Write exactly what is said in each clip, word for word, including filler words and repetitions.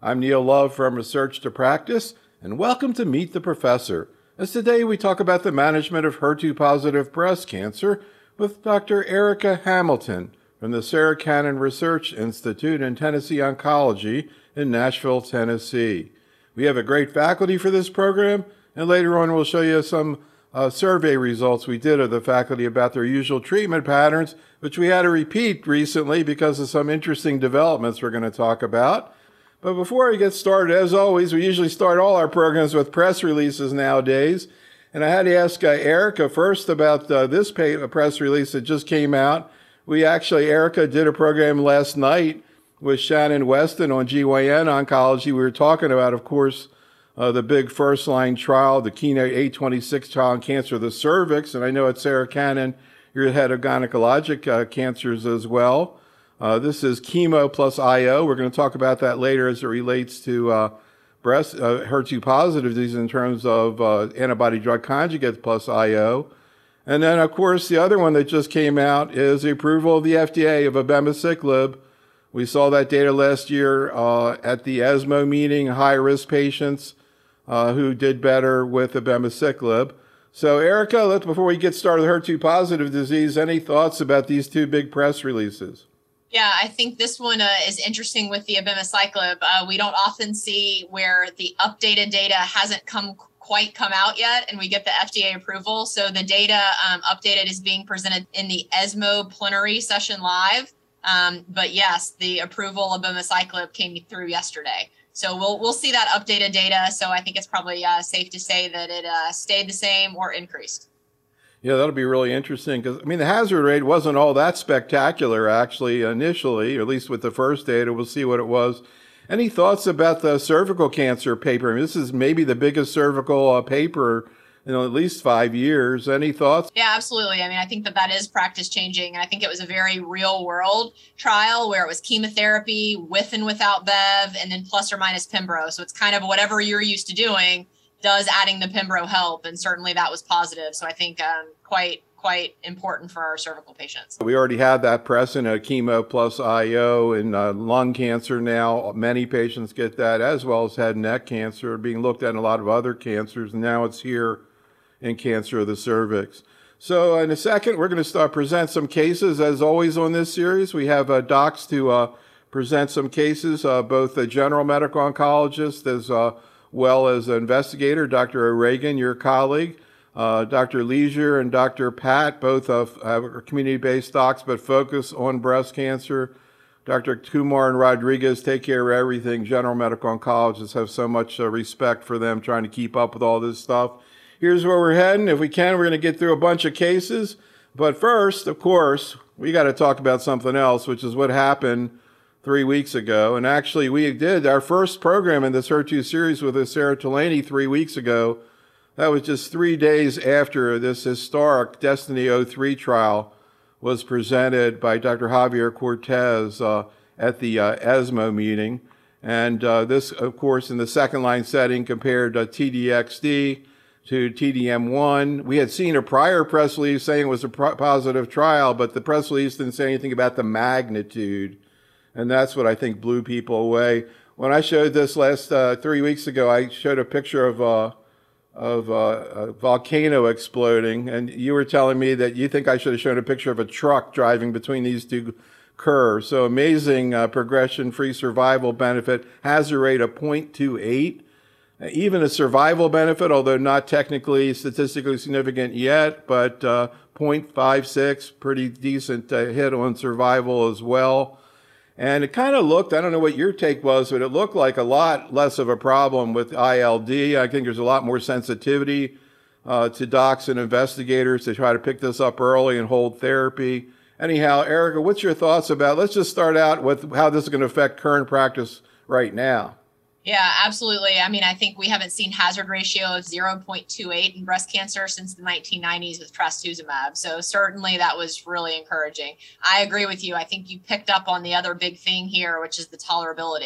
I'm Neil Love from Research to Practice, and welcome to Meet the Professor, as today we talk about the management of H E R two positive breast cancer with Doctor Erica Hamilton from the Sarah Cannon Research Institute in Tennessee Oncology in Nashville, Tennessee. We have a great faculty for this program, and later on we'll show you some uh, survey results we did of the faculty about their usual treatment patterns, which we had to repeat recently because of some interesting developments we're going to talk about. But before we get started, as always, we usually start all our programs with press releases nowadays. And I had to ask uh, Erica first about uh, this pay- press release that just came out. We actually, Erica did a program last night with Shannon Weston on G Y N Oncology. We were talking about, of course, uh, the big first-line trial, the Keynote eight twenty-six trial on cancer of the cervix. And I know at Sarah Cannon, you're the head of gynecologic uh, cancers as well. Uh, this is chemo plus I O. We're going to talk about that later as it relates to uh, breast uh, H E R two positive disease in terms of uh, antibody drug conjugates plus I O. And then, of course, the other one that just came out is the approval of the F D A of abemaciclib. We saw that data last year uh, at the ESMO meeting, high-risk patients uh, who did better with abemaciclib. So, Erica, let's, before we get started with H E R two positive disease, any thoughts about these two big press releases? Yeah, I think this one uh, is interesting with the abemaciclib. Uh, we don't often see where the updated data hasn't come quite come out yet, and we get the F D A approval. So the data um, updated is being presented in the ESMO plenary session live. Um, but yes, the approval of abemaciclib came through yesterday. So we'll we'll see that updated data. So I think it's probably uh, safe to say that it uh, stayed the same or increased. Yeah, that'll be really interesting because, I mean, the hazard rate wasn't all that spectacular, actually, initially, or at least with the first data. We'll see what it was. Any thoughts about the cervical cancer paper? I mean, this is maybe the biggest cervical uh, paper in at least five years. Any thoughts? Yeah, absolutely. I mean, I think that that is practice changing. And I think it was a very real world trial where it was chemotherapy with and without Bev and then plus or minus Pembro. So it's kind of whatever you're used to doing. Does adding the Pembro help? And certainly that was positive. So I think um, quite, quite important for our cervical patients. We already had that precedent of chemo plus I O in uh, lung cancer now. Many patients get that, as well as head and neck cancer, being looked at in a lot of other cancers. And now it's here in cancer of the cervix. So in a second, we're going to start present some cases. As always on this series, we have uh, docs to uh, present some cases, uh, both a general medical oncologist as uh, well as an investigator, Doctor O'Regan, your colleague, uh, Doctor Leisure and Doctor Pat, both of uh, community-based docs, but focus on breast cancer. Doctor Kumar and Rodriguez take care of everything. General medical oncologists have so much uh, respect for them trying to keep up with all this stuff. Here's where we're heading. If we can, we're going to get through a bunch of cases. But first, of course, we got to talk about something else, which is what happened three weeks ago. And actually, we did our first program in this H E R two series with Sarah Tolaney three weeks ago. That was just three days after this historic Destiny oh three trial was presented by Doctor Javier Cortez uh, at the uh, ESMO meeting. And uh, this, of course, in the second-line setting compared uh, T D X D to T D M one. We had seen a prior press release saying it was a pro- positive trial, but the press release didn't say anything about the magnitude. And that's what I think blew people away. When I showed this last uh, three weeks ago, I showed a picture of uh, of uh, a volcano exploding, and you were telling me that you think I should have shown a picture of a truck driving between these two curves. So amazing uh, progression-free survival benefit, hazard rate of zero point two eight. Even a survival benefit, although not technically statistically significant yet, but uh, zero point five six, pretty decent uh, hit on survival as well. And it kind of looked, I don't know what your take was, but it looked like a lot less of a problem with I L D. I think there's a lot more sensitivity uh, to docs and investigators to try to pick this up early and hold therapy. Anyhow, Erica, what's your thoughts about, let's just start out with how this is going to affect current practice right now. Yeah, absolutely. I mean, I think we haven't seen hazard ratio of zero point two eight in breast cancer since the nineteen nineties with trastuzumab. So certainly that was really encouraging. I agree with you. I think you picked up on the other big thing here, which is the tolerability.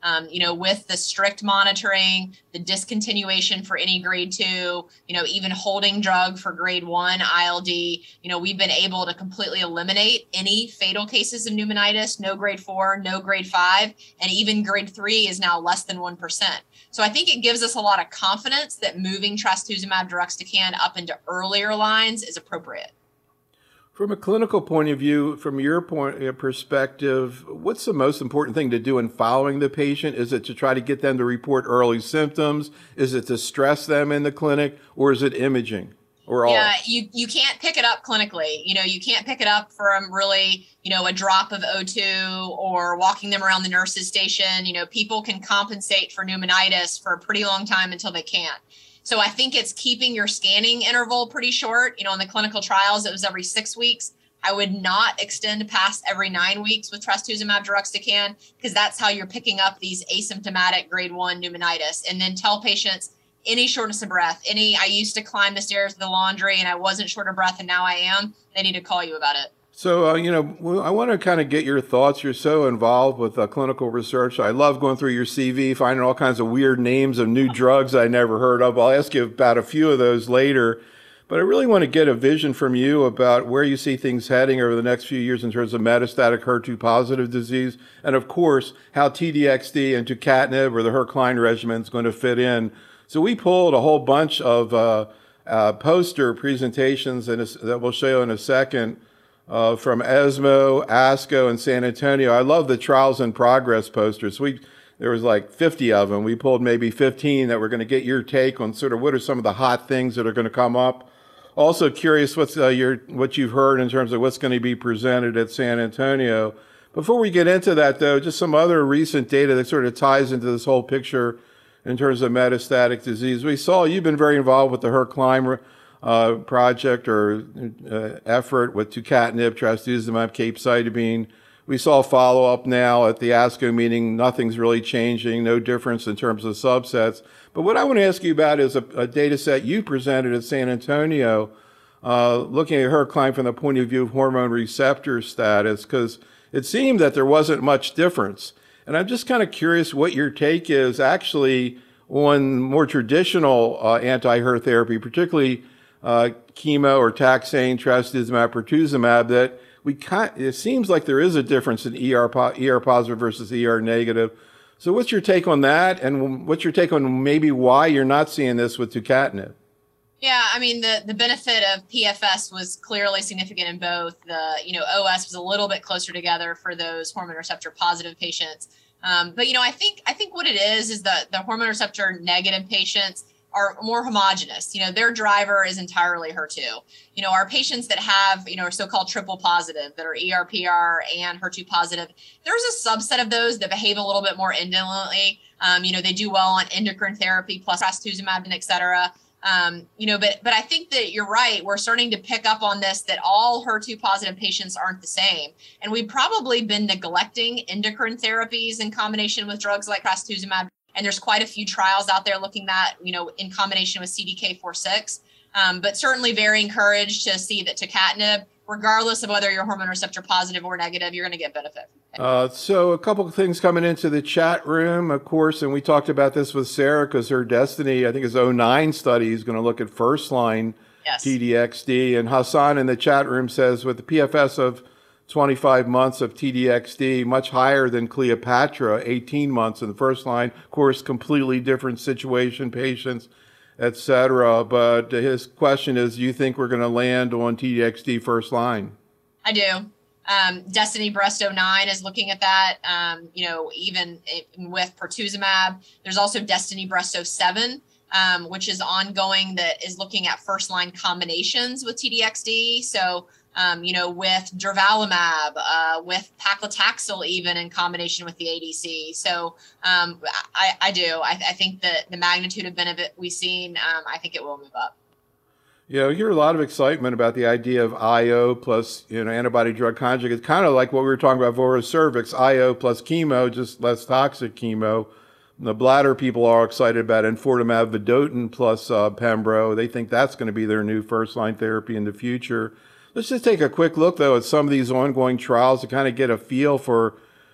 Um, you know, with the strict monitoring, the discontinuation for any grade two, you know, even holding drug for grade one I L D, you know, we've been able to completely eliminate any fatal cases of pneumonitis, no grade four, no grade five, and even grade three is now less than one percent. So I think it gives us a lot of confidence that moving trastuzumab deruxtecan up into earlier lines is appropriate. From a clinical point of view, from your point uh, perspective, what's the most important thing to do in following the patient? Is it to try to get them to report early symptoms? Is it to stress them in the clinic, or is it imaging, or all? Yeah, you, you can't pick it up clinically. You know, you can't pick it up from really, you know, a drop of O two or walking them around the nurse's station. You know, people can compensate for pneumonitis for a pretty long time until they can't. So I think it's keeping your scanning interval pretty short. You know, in the clinical trials, it was every six weeks. I would not extend past every nine weeks with trastuzumab deruxtecan, because that's how you're picking up these asymptomatic grade one pneumonitis. And then tell patients any shortness of breath, any, I used to climb the stairs to the laundry and I wasn't short of breath and now I am, they need to call you about it. So, uh, you know, I want to kind of get your thoughts. You're so involved with uh, clinical research. I love going through your C V, finding all kinds of weird names of new drugs I never heard of. I'll ask you about a few of those later. But I really want to get a vision from you about where you see things heading over the next few years in terms of metastatic H E R two positive disease. And, of course, how T D X D and tucatinib or the Hercline regimen is going to fit in. So we pulled a whole bunch of uh, uh, poster presentations in a, that we'll show you in a second. Uh, from ESMO, ASCO, and San Antonio. I love the trials in progress posters. We there was like fifty of them. We pulled maybe fifteen that were going to get your take on sort of what are some of the hot things that are going to come up. Also curious what's uh, your what you've heard in terms of what's going to be presented at San Antonio. Before we get into that, though, just some other recent data that sort of ties into this whole picture in terms of metastatic disease. We saw you've been very involved with the Hercline Uh, project or uh, effort with tucatinib, trastuzumab, capecitabine. We saw follow-up now at the ASCO meeting. Nothing's really changing, no difference in terms of subsets. But what I want to ask you about is a, a data set you presented at San Antonio, uh, looking at Hercline from the point of view of hormone receptor status, because it seemed that there wasn't much difference. And I'm just kind of curious what your take is actually on more traditional uh, anti-H E R therapy, particularly Uh, chemo or taxane, trastuzumab, pertuzumab, that we kind, it seems like there is a difference in E R, po- E R positive versus E R negative. So what's your take on that? And what's your take on maybe why you're not seeing this with tucatinib? Yeah, I mean, the, the benefit of P F S was clearly significant in both. The, you know, O S was a little bit closer together for those hormone receptor positive patients. Um, but, you know, I think, I think what it is, is that the hormone receptor negative patients are more homogenous. You know, their driver is entirely H E R two. You know, our patients that have, you know, are so-called triple positive, that are E R P R and H E R two positive, there's a subset of those that behave a little bit more indolently. Um, you know, they do well on endocrine therapy plus trastuzumab and et cetera. Um, you know, but but I think that you're right. We're starting to pick up on this, that all H E R two positive patients aren't the same. And we've probably been neglecting endocrine therapies in combination with drugs like trastuzumab. And there's quite a few trials out there looking at, you know, in combination with C D K four six. Um, but certainly very encouraged to see that tucatinib, regardless of whether you're hormone receptor positive or negative, you're going to get benefit. Uh, so a couple of things coming into the chat room, of course, and we talked about this with Sarah because her Destiny, I think is oh nine study is going to look at first line Yes. T D X D. And Hassan in the chat room says with the P F S of twenty-five months of T D X D, much higher than Cleopatra, eighteen months in the first line. Of course, completely different situation, patients, et cetera. But his question is, do you think we're going to land on T D X D first line? I do. Um, Destiny Breast oh nine is looking at that. Um, you know, even with pertuzumab, there's also Destiny Breast oh seven, um, which is ongoing, that is looking at first line combinations with T D X D. So, um, you know, with durvalumab, uh, with paclitaxel, even in combination with the A D C. So um, I, I do. I, I think that the magnitude of benefit we've seen, um, I think it will move up. Yeah, we hear a lot of excitement about the idea of I O plus, you know, antibody drug conjugate. It's kind of like what we were talking about Voracervix, I O plus chemo, just less toxic chemo. The bladder people are excited about enfortumab vedotin plus uh, Pembro. They think that's going to be their new first-line therapy in the future. Let's just take a quick look, though, at some of these ongoing trials to kind of get a feel for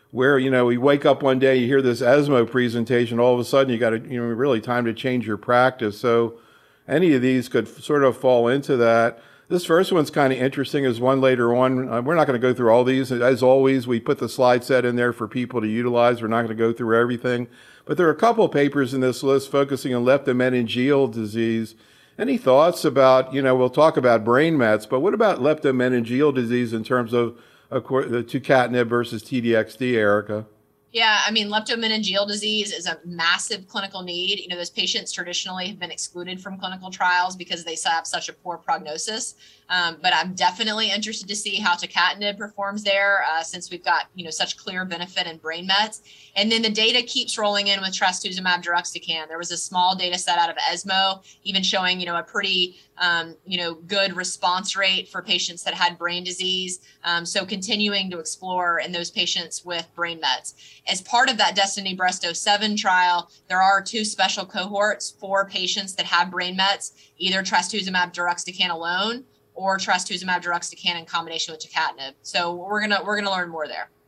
where, you know, we wake up one day, you hear this ESMO presentation, all of a sudden you got to, you know, really time to change your practice. So any of these could sort of fall into that. This first one's kind of interesting. There's one later on. Uh, we're not going to go through all these. As always, we put the slide set in there for people to utilize. We're not going to go through everything. But there are a couple of papers in this list focusing on leptomeningeal disease. Any thoughts about, you know, we'll talk about brain mets, but what about leptomeningeal disease in terms of, of course, the tucatinib versus T D X D, Erica? Yeah, I mean, leptomeningeal disease is a massive clinical need. You know, those patients traditionally have been excluded from clinical trials because they have such a poor prognosis. Um, but I'm definitely interested to see how tucatinib performs there, uh, since we've got, you know, such clear benefit in brain mets. And then the data keeps rolling in with trastuzumab deruxtecan. There was a small data set out of ESMO, even showing, you know, a pretty, um, you know, good response rate for patients that had brain disease. Um, so continuing to explore in those patients with brain mets. As part of that Destiny Breast oh seven trial, there are two special cohorts for patients that have brain mets, either trastuzumab deruxtecan alone or trastuzumab deruxtecan in combination with tucatinib. So we're gonna we're gonna learn more there.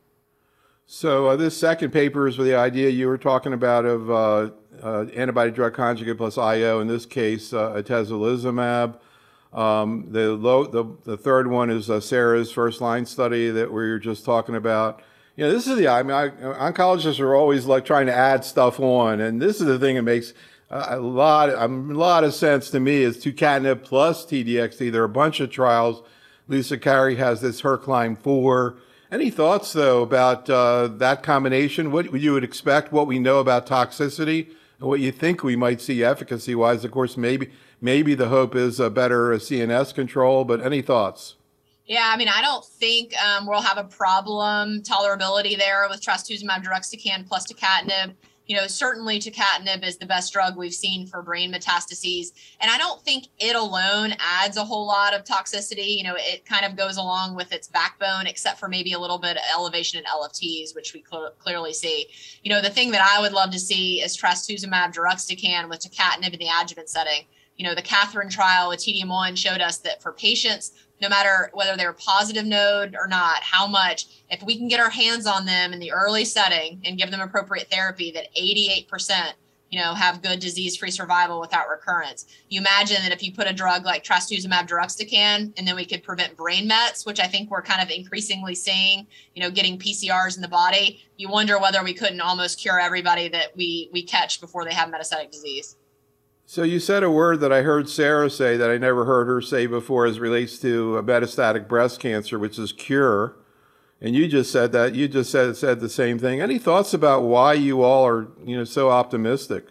So uh, this second paper is with the idea you were talking about of uh, uh, antibody drug conjugate plus I O. In this case, uh, atezolizumab. Um, the, low, the the third one is uh, Sarah's first line study that we were just talking about. You know, this is the, I mean, I, oncologists are always like trying to add stuff on, and this is the thing that makes uh, a lot, a lot of sense to me is tucatinib plus T D X D. There are a bunch of trials. Lisa Carey has this Hercline four. Any thoughts though about uh, that combination? What you would expect, what we know about toxicity, and what you think we might see efficacy wise? Of course, maybe maybe the hope is a better C N S control, but any thoughts? Yeah, I mean, I don't think um, we'll have a problem tolerability there with trastuzumab deruxtecan plus tucatinib. You know, certainly tucatinib is the best drug we've seen for brain metastases. And I don't think it alone adds a whole lot of toxicity. You know, it kind of goes along with its backbone, except for maybe a little bit of elevation in L F Ts, which we cl- clearly see. You know, the thing that I would love to see is trastuzumab deruxtecan with tucatinib in the adjuvant setting. You know, the Catherine trial with T D M one showed us that for patients, no matter whether they're positive node or not, how much, if we can get our hands on them in the early setting and give them appropriate therapy, that eighty-eight percent, you know, have good disease-free survival without recurrence. You imagine that if you put a drug like trastuzumab deruxtecan, and then we could prevent brain mets, which I think we're kind of increasingly seeing, you know, getting P C Rs in the body, you wonder whether we couldn't almost cure everybody that we, we catch before they have metastatic disease. So you said a word that I heard Sarah say that I never heard her say before as relates to a metastatic breast cancer, which is cure. And you just said that, you just said, said the same thing. Any thoughts about why you all are, you know, so optimistic?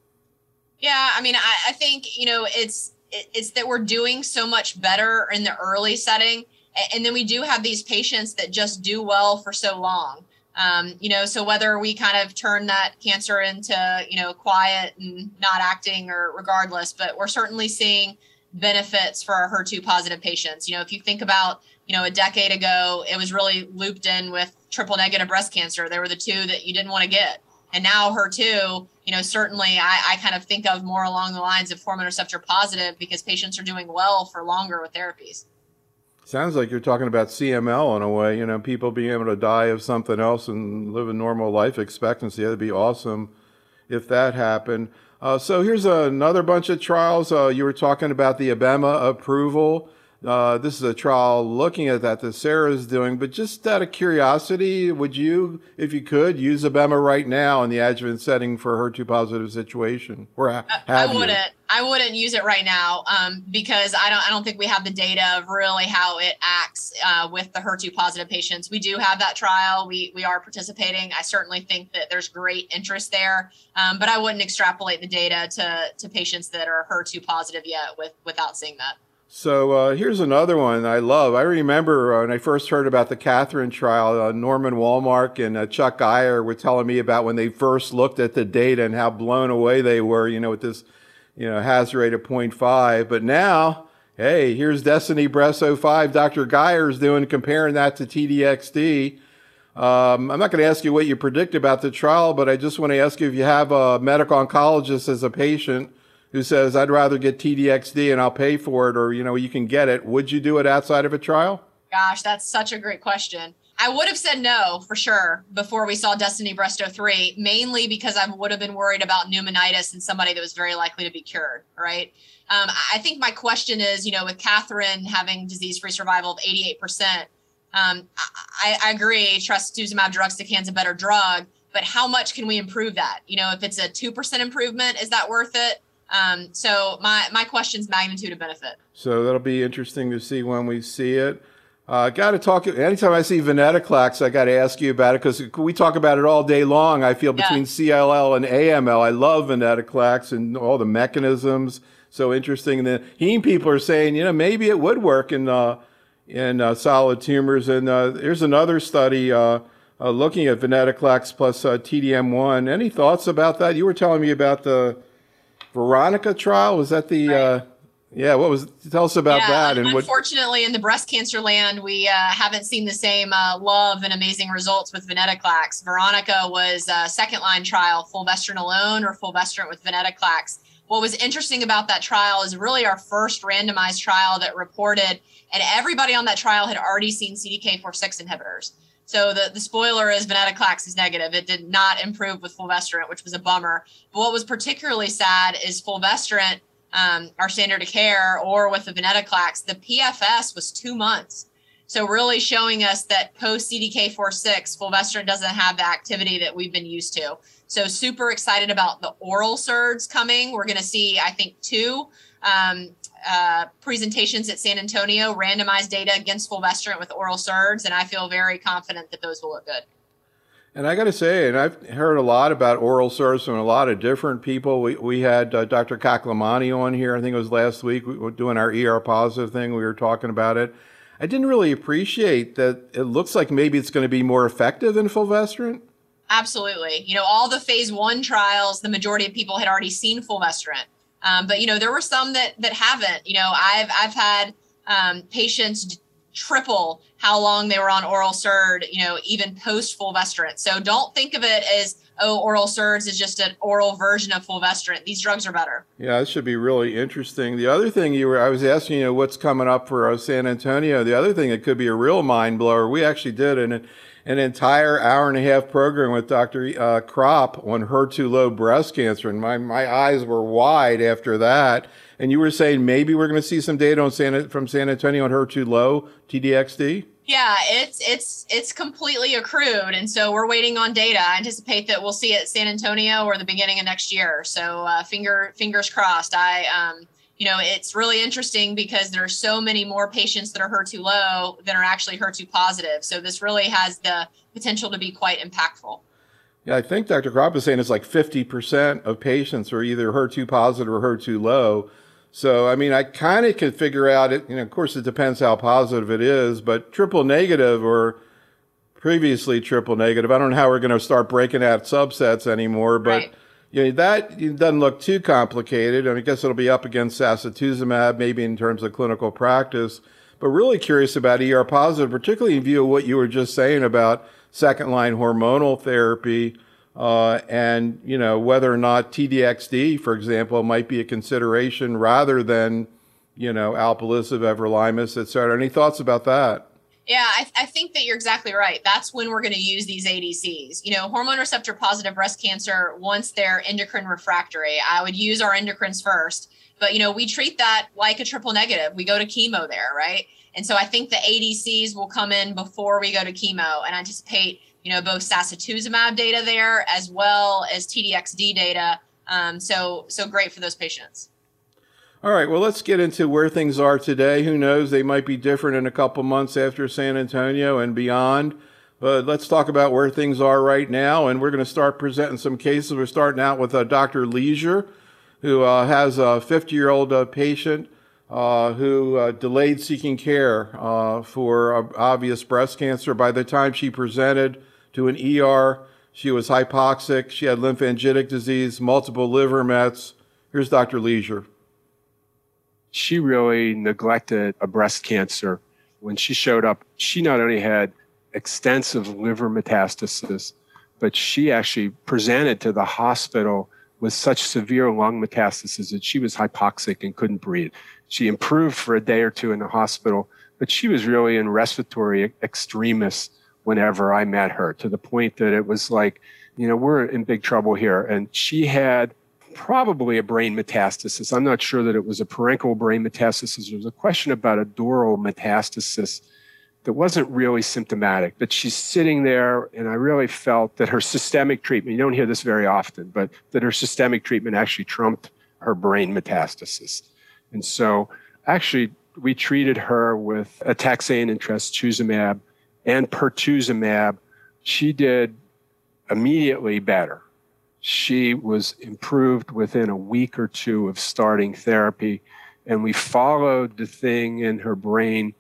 Yeah, I mean, I, I think, you know, it's, it, it's that we're doing so much better in the early setting. And then we do have these patients that just do well for so long. Um, you know, so whether we kind of turn that cancer into, you know, quiet and not acting or regardless, but we're certainly seeing benefits for our H E R two positive patients. You know, if you think about, you know, a decade ago, it was really looped in with triple negative breast cancer. They were the two that you didn't want to get. And now H E R two, you know, certainly I, I kind of think of more along the lines of hormone receptor positive because patients are doing well for longer with therapies. Sounds like you're talking about C M L in a way, you know, people being able to die of something else and live a normal life expectancy. That'd be awesome if that happened. Uh, so here's another bunch of trials. Uh, you were talking about the ABEMA approval. Uh, this is a trial looking at that that Sarah's doing, but just out of curiosity, would you, if you could, use ABEMA right now in the adjuvant setting for a H E R two positive situation? Or ha- have I you? wouldn't. I wouldn't use it right now um, because I don't. I don't think we have the data of really how it acts uh, with the H E R two positive patients. We do have that trial. We we are participating. I certainly think that there's great interest there, um, but I wouldn't extrapolate the data to to patients that are H E R two positive yet with without seeing that. So uh, here's another one I love. I remember uh, when I first heard about the Catherine trial, uh, Norman Walmark and uh, Chuck Geyer were telling me about when they first looked at the data and how blown away they were, you know, with this, you know, hazard rate of zero point five. But now, hey, here's Destiny Breast oh five. Doctor Geyer's doing, comparing that to T D X D. Um, I'm not going to ask you what you predict about the trial, but I just want to ask you if you have a medical oncologist as a patient who says, I'd rather get T D X D and I'll pay for it, or, you know, you can get it. Would you do it outside of a trial? Gosh, that's such a great question. I would have said no for sure before we saw Destiny Breast oh three, mainly because I would have been worried about pneumonitis in somebody that was very likely to be cured, right? Um, I think my question is, you know, with Catherine having disease-free survival of eighty-eight percent, um, I, I agree, trastuzumab deruxtecan's a better drug, but how much can we improve that? You know, if it's a two percent improvement, is that worth it? Um, so my, my question's magnitude of benefit. So that'll be interesting to see when we see it. Uh, got to talk, anytime I see venetoclax, I got to ask you about it, because we talk about it all day long. I feel between yeah. C L L and A M L. I love venetoclax and all the mechanisms. So interesting. And the heme people are saying, you know, maybe it would work in, uh, in uh, solid tumors. And uh, here's another study uh, uh, looking at venetoclax plus uh, T D M one. Any thoughts about that? You were telling me about the Veronica trial. Was that the... Right. Uh, Yeah, what was, tell us about yeah, that. And unfortunately, what, in the breast cancer land, we uh, haven't seen the same uh, love and amazing results with venetoclax. Veronica was a second line trial, fulvestrant alone or fulvestrant with venetoclax. What was interesting about that trial is really our first randomized trial that reported, and everybody on that trial had already seen C D K four six inhibitors. So the, the spoiler is venetoclax is negative. It did not improve with fulvestrant, which was a bummer. But what was particularly sad is fulvestrant, Um, our standard of care, or with the venetoclax, the P F S was two months. So really showing us that post C D K four six, fulvestrant doesn't have the activity that we've been used to. So super excited about the oral S E R Ds coming. We're going to see, I think, two um, uh, presentations at San Antonio, randomized data against fulvestrant with oral S E R Ds, and I feel very confident that those will look good. And I got to say, and I've heard a lot about oral S E R Ds from a lot of different people. We we had uh, Doctor Kaklamani on here, I think it was last week, we were doing our E R positive thing. We were talking about it. I didn't really appreciate that it looks like maybe it's going to be more effective than fulvestrant. Absolutely. You know, all the phase one trials, the majority of people had already seen fulvestrant. Um, but, you know, there were some that that haven't. You know, I've, I've had um, patients triple how long they were on oral S E R D, you know, even post fulvestrant. So don't think of it as, oh, oral S E R Ds is just an oral version of fulvestrant. These drugs are better. Yeah, this should be really interesting. The other thing you were, I was asking you, know, what's coming up for uh, San Antonio. The other thing that could be a real mind blower, we actually did an, an entire hour and a half program with Doctor Uh, Kropp on H E R two low breast cancer. And my, my eyes were wide after that. And you were saying maybe we're going to see some data on San, from San Antonio on H E R two low T D X D? Yeah, it's it's it's completely accrued, and so we're waiting on data. I anticipate that we'll see it at San Antonio or the beginning of next year. So uh, finger fingers crossed. I um, you know, it's really interesting because there are so many more patients that are H E R two low than are actually H E R two positive. So this really has the potential to be quite impactful. Yeah, I think Doctor Kropp is saying it's like fifty percent of patients are either H E R two positive or H E R two low. So, I mean, I kind of can figure out it, you know, of course it depends how positive it is, but triple negative or previously triple negative, I don't know how we're going to start breaking out subsets anymore, but right. you know, that doesn't look too complicated. I mean, I guess it'll be up against sacituzumab, maybe in terms of clinical practice, but really curious about E R positive, particularly in view of what you were just saying about second line hormonal therapy. Uh, and, you know, whether or not T D X D, for example, might be a consideration rather than, you know, alpelisib, everolimus, et cetera. Any thoughts about that? Yeah, I, I think that you're exactly right. That's when we're going to use these A D Cs. You know, hormone receptor positive breast cancer, once they're endocrine refractory, I would use our endocrines first. But, you know, we treat that like a triple negative. We go to chemo there, right? And so I think the A D Cs will come in before we go to chemo, and I anticipate, you know, both sacituzumab data there as well as T D X D data. Um, so, so great for those patients. All right, well, let's get into where things are today. Who knows? They might be different in a couple months after San Antonio and beyond. But let's talk about where things are right now. And we're going to start presenting some cases. We're starting out with uh, Doctor Leisure, who uh, has a fifty-year-old uh, patient uh, who uh, delayed seeking care uh, for uh, obvious breast cancer. By the time she presented to an E R, she was hypoxic, she had lymphangitic disease, multiple liver mets. Here's Doctor Leisure. She really neglected a breast cancer. When she showed up, she not only had extensive liver metastasis, but she actually presented to the hospital with such severe lung metastasis that she was hypoxic and couldn't breathe. She improved for a day or two in the hospital, but she was really in respiratory extremis whenever I met her, to the point that it was like, you know, we're in big trouble here. And she had probably a brain metastasis. I'm not sure that it was a parenchymal brain metastasis. There was a question about a dural metastasis that wasn't really symptomatic, but she's sitting there, and I really felt that her systemic treatment, you don't hear this very often, but that her systemic treatment actually trumped her brain metastasis. And so actually, we treated her with a taxane and trastuzumab and pertuzumab. She did immediately better. She was improved within a week or two of starting therapy, and we followed the thing in her brain.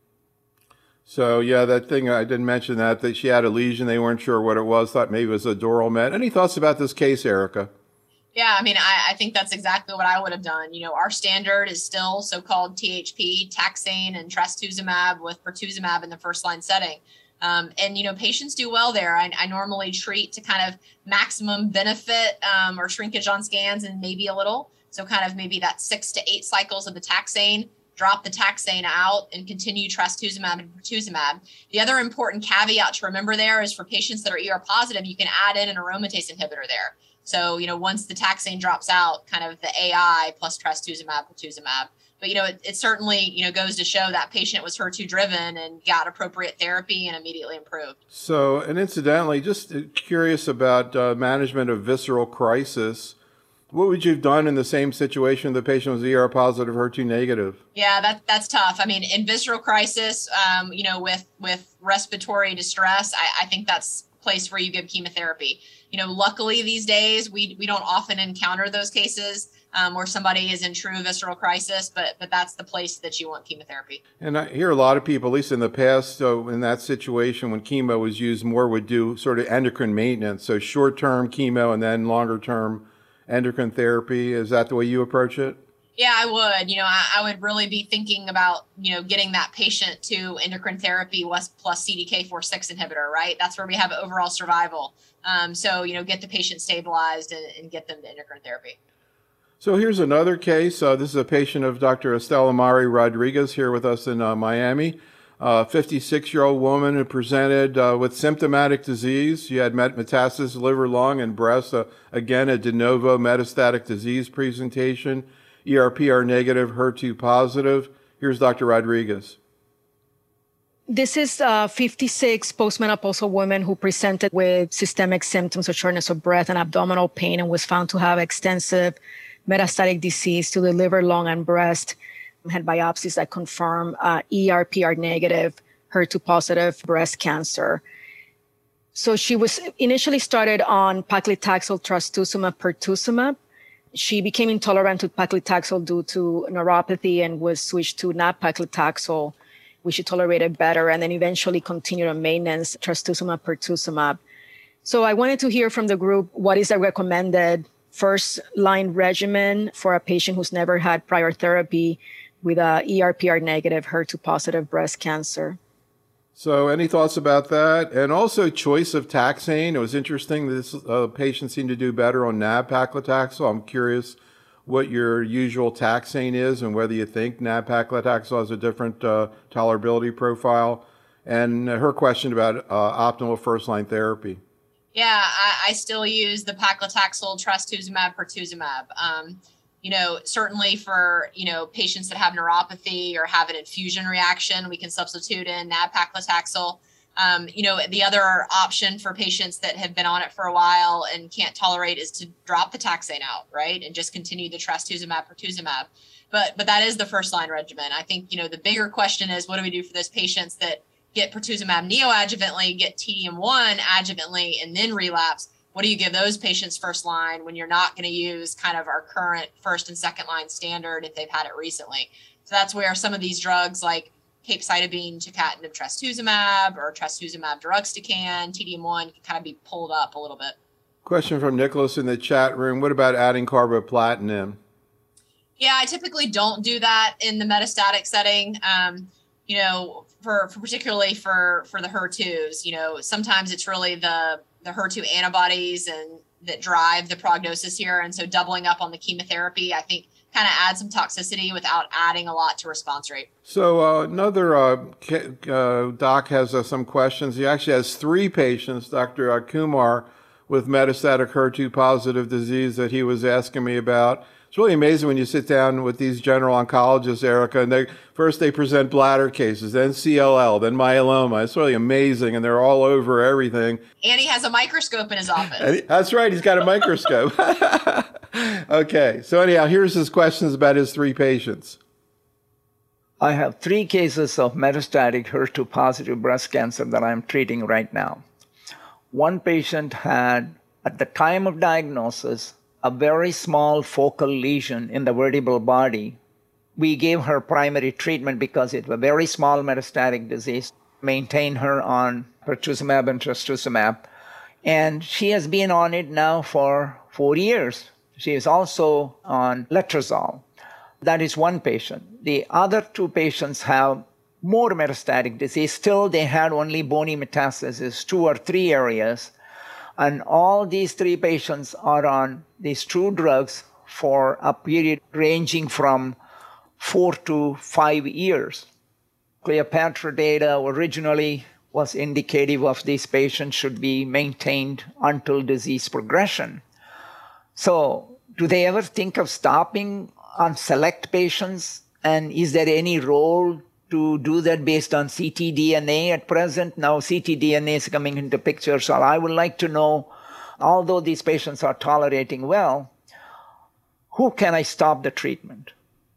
So, yeah, that thing, I didn't mention that, that she had a lesion. They weren't sure what it was, thought maybe it was a dural met. Any thoughts about this case, Erica? Yeah, I mean, I, I think that's exactly what I would have done. You know, our standard is still so-called T H P, taxane, and trastuzumab with pertuzumab in the first-line setting. Um, and, you know, patients do well there. I, I normally treat to kind of maximum benefit um, or shrinkage on scans and maybe a little. So kind of maybe that six to eight cycles of the taxane, drop the taxane out and continue trastuzumab and pertuzumab. The other important caveat to remember there is for patients that are E R positive, you can add in an aromatase inhibitor there. So, you know, once the taxane drops out, kind of the A I plus trastuzumab, pertuzumab. But, you know, it, it certainly, you know, goes to show that patient was H E R two driven and got appropriate therapy and immediately improved. So, and incidentally, just curious about uh, management of visceral crisis. What would you have done in the same situation if the patient was E R positive, H E R two negative? Yeah, that that's tough. I mean, in visceral crisis, um, you know, with with respiratory distress, I, I think that's a place where you give chemotherapy. You know, luckily these days we we don't often encounter those cases um, where somebody is in true visceral crisis, but but that's the place that you want chemotherapy. And I hear a lot of people, at least in the past, so in that situation when chemo was used, more would do sort of endocrine maintenance, so short-term chemo and then longer-term endocrine therapy. Is that the way you approach it? Yeah, I would. You know, I, I would really be thinking about, you know, getting that patient to endocrine therapy plus, plus C D K four six inhibitor, right? That's where we have overall survival. Um, so, you know, get the patient stabilized and, and get them to endocrine therapy. So here's another case. Uh, this is a patient of Doctor Estela Mari Rodriguez here with us in uh, Miami. A uh, fifty-six-year-old woman who presented uh, with symptomatic disease. She had met metastasis, liver, lung, and breast. Uh, again, a de novo metastatic disease presentation. E R P R negative, H E R two positive. Here's Doctor Rodriguez. This is a fifty-six postmenopausal woman who presented with systemic symptoms of shortness of breath and abdominal pain and was found to have extensive metastatic disease to the liver, lung, and breast. Had biopsies that confirm uh, E R P R negative, H E R two positive breast cancer. So she was initially started on paclitaxel, trastuzumab, pertuzumab. She became intolerant to paclitaxel due to neuropathy and was switched to nab-paclitaxel, which she tolerated better, and then eventually continued on maintenance, trastuzumab, pertuzumab. So I wanted to hear from the group what is the recommended first-line regimen for a patient who's never had prior therapy with a E R P R negative, H E R two positive breast cancer. So any thoughts about that? And also choice of taxane. It was interesting that this uh, patient seemed to do better on nab-paclitaxel. I'm curious what your usual taxane is and whether you think nab-paclitaxel has a different uh, tolerability profile. And her question about uh, optimal first-line therapy. Yeah, I, I still use the paclitaxel, trastuzumab, pertuzumab. Um, You know, certainly for, you know, patients that have neuropathy or have an infusion reaction, we can substitute in nab-paclitaxel. Um, you know, the other option for patients that have been on it for a while and can't tolerate is to drop the taxane out, right? And just continue the trastuzumab, pertuzumab. But but that is the first line regimen. I think, you know, the bigger question is what do we do for those patients that get pertuzumab neoadjuvantly, get T D M one adjuvantly, and then relapse? What do you give those patients first line when you're not going to use kind of our current first and second line standard if they've had it recently? So that's where some of these drugs like capecitabine, tucatinib, trastuzumab, or trastuzumab deruxtecan, T D M one can kind of be pulled up a little bit. Question from Nicholas in the chat room. What about adding carboplatin? Yeah, I typically don't do that in the metastatic setting. Um, you know, for, for particularly for, for the H E R twos, you know, sometimes it's really the the H E R two antibodies and that drive the prognosis here. And so doubling up on the chemotherapy, I think, kind of adds some toxicity without adding a lot to response rate. So uh, another uh, uh, doc has uh, some questions. He actually has three patients, Doctor Uh, Kumar, with metastatic H E R two positive disease that he was asking me about. It's really amazing when you sit down with these general oncologists, Erica, and they first they present bladder cases, then C L L, then myeloma. It's really amazing, and they're all over everything. And he has a microscope in his office. He, that's right, he's got a microscope. Okay, so anyhow, here's his questions about his three patients. I have three cases of metastatic H E R two positive breast cancer that I'm treating right now. One patient had, at the time of diagnosis, a very small focal lesion in the vertebral body. We gave her primary treatment because it was a very small metastatic disease, maintained her on pertuzumab and trastuzumab, and she has been on it now for four years. She is also on letrozole. That is one patient. The other two patients have more metastatic disease. Still, they had only bony metastasis, two or three areas. And all these three patients are on these two drugs for a period ranging from four to five years. Cleopatra data originally was indicative of these patients should be maintained until disease progression. So do they ever think of stopping on select patients? And is there any role to do that based on C T D N A at present? Now C T D N A is coming into picture, so I would like to know, although these patients are tolerating well, who can I stop the treatment?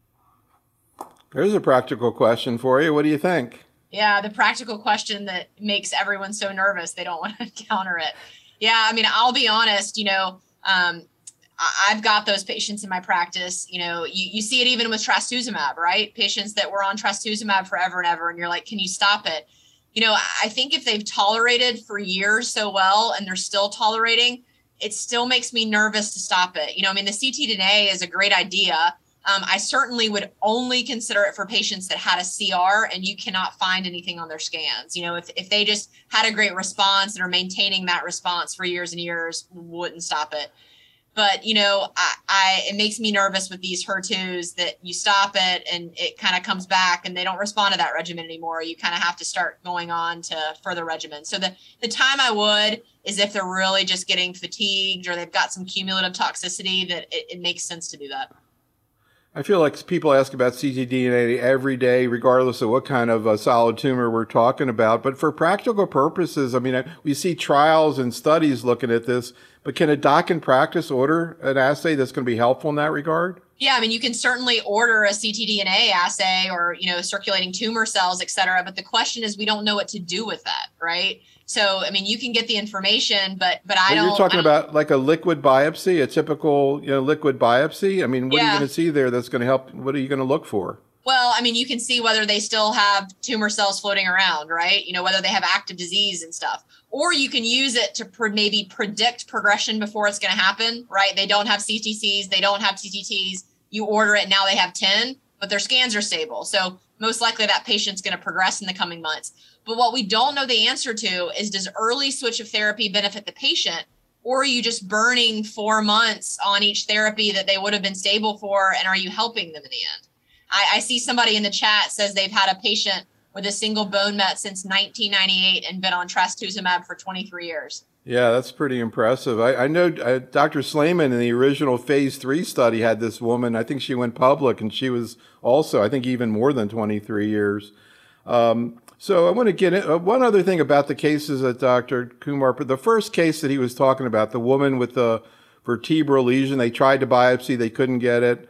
There's a practical question for you. What do you think? Yeah, the practical question that makes everyone so nervous, they don't want to counter it. Yeah, I mean, I'll be honest, you know, um, I've got those patients in my practice. You know, you, you see it even with trastuzumab, right? Patients that were on trastuzumab forever and ever, and you're like, can you stop it? You know, I think if they've tolerated for years so well and they're still tolerating, it still makes me nervous to stop it. You know, I mean, the C T D N A is a great idea. Um, I certainly would only consider it for patients that had a C R and you cannot find anything on their scans. You know, if, if they just had a great response and are maintaining that response for years and years, wouldn't stop it. But, you know, I, I it makes me nervous with these H E R twos that you stop it and it kind of comes back and they don't respond to that regimen anymore. You kind of have to start going on to further regimens. So the, the time I would is if they're really just getting fatigued or they've got some cumulative toxicity that it, it makes sense to do that. I feel like people ask about C T D N A every day, regardless of what kind of a solid tumor we're talking about. But for practical purposes, I mean, we see trials and studies looking at this, but can a doc in practice order an assay that's going to be helpful in that regard? Yeah, I mean, you can certainly order a C T D N A assay or, you know, circulating tumor cells, et cetera. But the question is, we don't know what to do with that, right? So, I mean, you can get the information, but but I but don't. You're talking I don't, about like a liquid biopsy, a typical, you know, liquid biopsy. I mean, what yeah. are you going to see there that's going to help? What are you going to look for? Well, I mean, you can see whether they still have tumor cells floating around, right? You know, whether they have active disease and stuff. Or you can use it to pre- maybe predict progression before it's going to happen, right? They don't have C T Cs, they don't have T T Ts. You order it, now they have ten, but their scans are stable. So most likely that patient's going to progress in the coming months. But what we don't know the answer to is, does early switch of therapy benefit the patient? Or are you just burning four months on each therapy that they would have been stable for? And are you helping them in the end? I, I see somebody in the chat says they've had a patient with a single bone met since nineteen ninety-eight and been on trastuzumab for twenty-three years. Yeah, that's pretty impressive. I, I know uh, Doctor Slayman in the original phase three study had this woman. I think she went public, and she was also, I think, even more than twenty-three years. Um, so I want to get in, uh, one other thing about the cases that Doctor Kumar, the first case that he was talking about, the woman with the vertebral lesion, they tried to biopsy, they couldn't get it.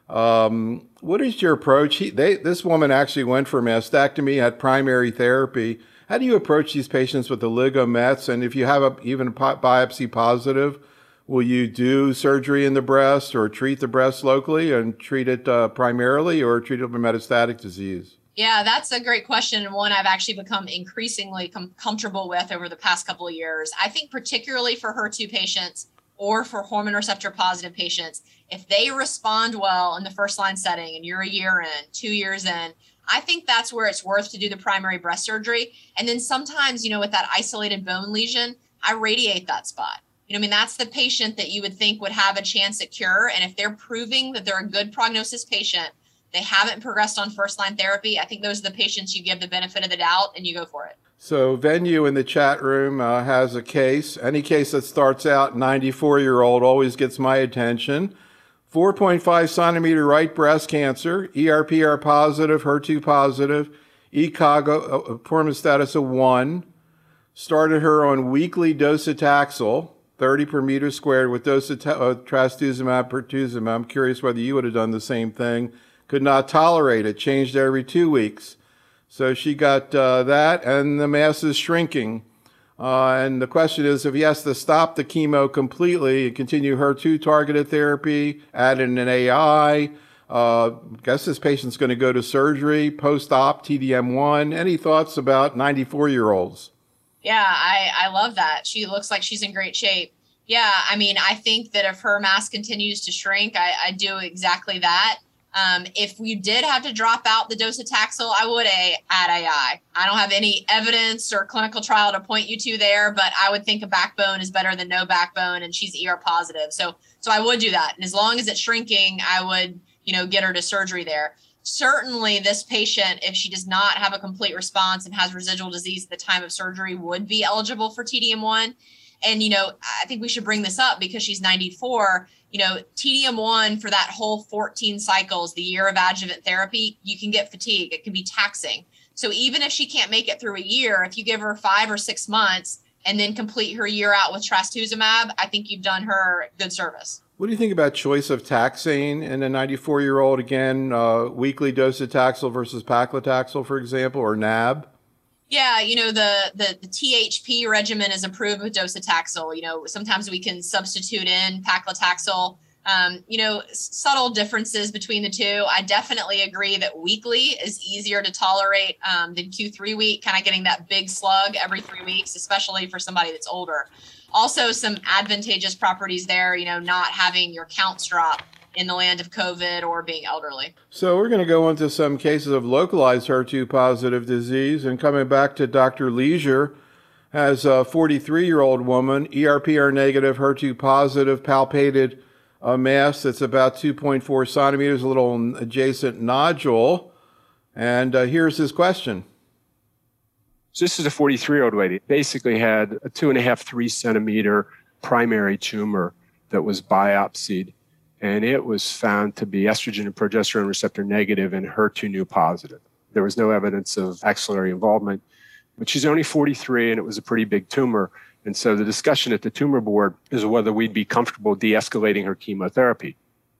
Um, what is your approach? He, they, this woman actually went for mastectomy, had primary therapy. How do you approach these patients with the oligomets? And if you have a, even a biopsy positive, will you do surgery in the breast or treat the breast locally and treat it uh, primarily, or treat it for metastatic disease? Yeah, that's a great question, and one I've actually become increasingly com- comfortable with over the past couple of years. I think particularly for H E R two patients or for hormone receptor positive patients, if they respond well in the first line setting and you're a year in, two years in, I think that's where it's worth to do the primary breast surgery. And then sometimes, you know, with that isolated bone lesion, I radiate that spot. You know, I mean, that's the patient that you would think would have a chance at cure. And if they're proving that they're a good prognosis patient, they haven't progressed on first line therapy, I think those are the patients you give the benefit of the doubt and you go for it. So Venue in the chat room uh, has a case. Any case that starts out ninety-four-year-old always gets my attention. four point five centimeter right breast cancer, E R P R positive, H E R two positive, E C O G uh, performance status of one. Started her on weekly docetaxel, thirty per meter squared with doceta- uh, trastuzumab, pertuzumab. I'm curious whether you would have done the same thing. Could not tolerate it. Changed every two weeks. So she got uh, that, and the mass is shrinking. Uh, and the question is, if he has to stop the chemo completely and continue H E R two targeted therapy, add in an A I, uh, I guess this patient's going to go to surgery, post-op, T D M one. Any thoughts about ninety-four-year-olds? Yeah, I, I love that. She looks like she's in great shape. Yeah, I mean, I think that if her mass continues to shrink, I, I do exactly that. Um, if we did have to drop out the docetaxel, I would a, add A I. I don't have any evidence or clinical trial to point you to there, but I would think a backbone is better than no backbone, and she's E R positive. So, so I would do that. And as long as it's shrinking, I would, you know, get her to surgery there. Certainly this patient, if she does not have a complete response and has residual disease at the time of surgery, would be eligible for T D M one. And, you know, I think we should bring this up because she's ninety-four. You know, T D M one for that whole fourteen cycles, the year of adjuvant therapy, you can get fatigue. It can be taxing. So even if she can't make it through a year, if you give her five or six months and then complete her year out with trastuzumab, I think you've done her good service. What do you think about choice of taxane in a ninety-four-year-old? Again, uh, weekly docetaxel versus paclitaxel, for example, or N A B? Yeah, you know, the, the the T H P regimen is approved with docetaxel. You know, sometimes we can substitute in paclitaxel. Um, you know, subtle differences between the two. I definitely agree that weekly is easier to tolerate um, than Q three week, kind of getting that big slug every three weeks, especially for somebody that's older. Also, some advantageous properties there, you know, not having your counts drop in the land of COVID or being elderly. So we're going to go into some cases of localized H E R two positive disease. And coming back to Doctor Leisure, has a forty-three-year-old woman, E R P R negative, H E R two positive, palpated a mass that's about two point four centimeters, a little adjacent nodule. And uh, here's his question. So this is a forty-three-year-old lady. Basically had a two and a half, three centimeter primary tumor that was biopsied. And it was found to be estrogen and progesterone receptor negative and H E R two neu positive. There was no evidence of axillary involvement, but she's only forty-three and it was a pretty big tumor. And so the discussion at the tumor board is whether we'd be comfortable de-escalating her chemotherapy.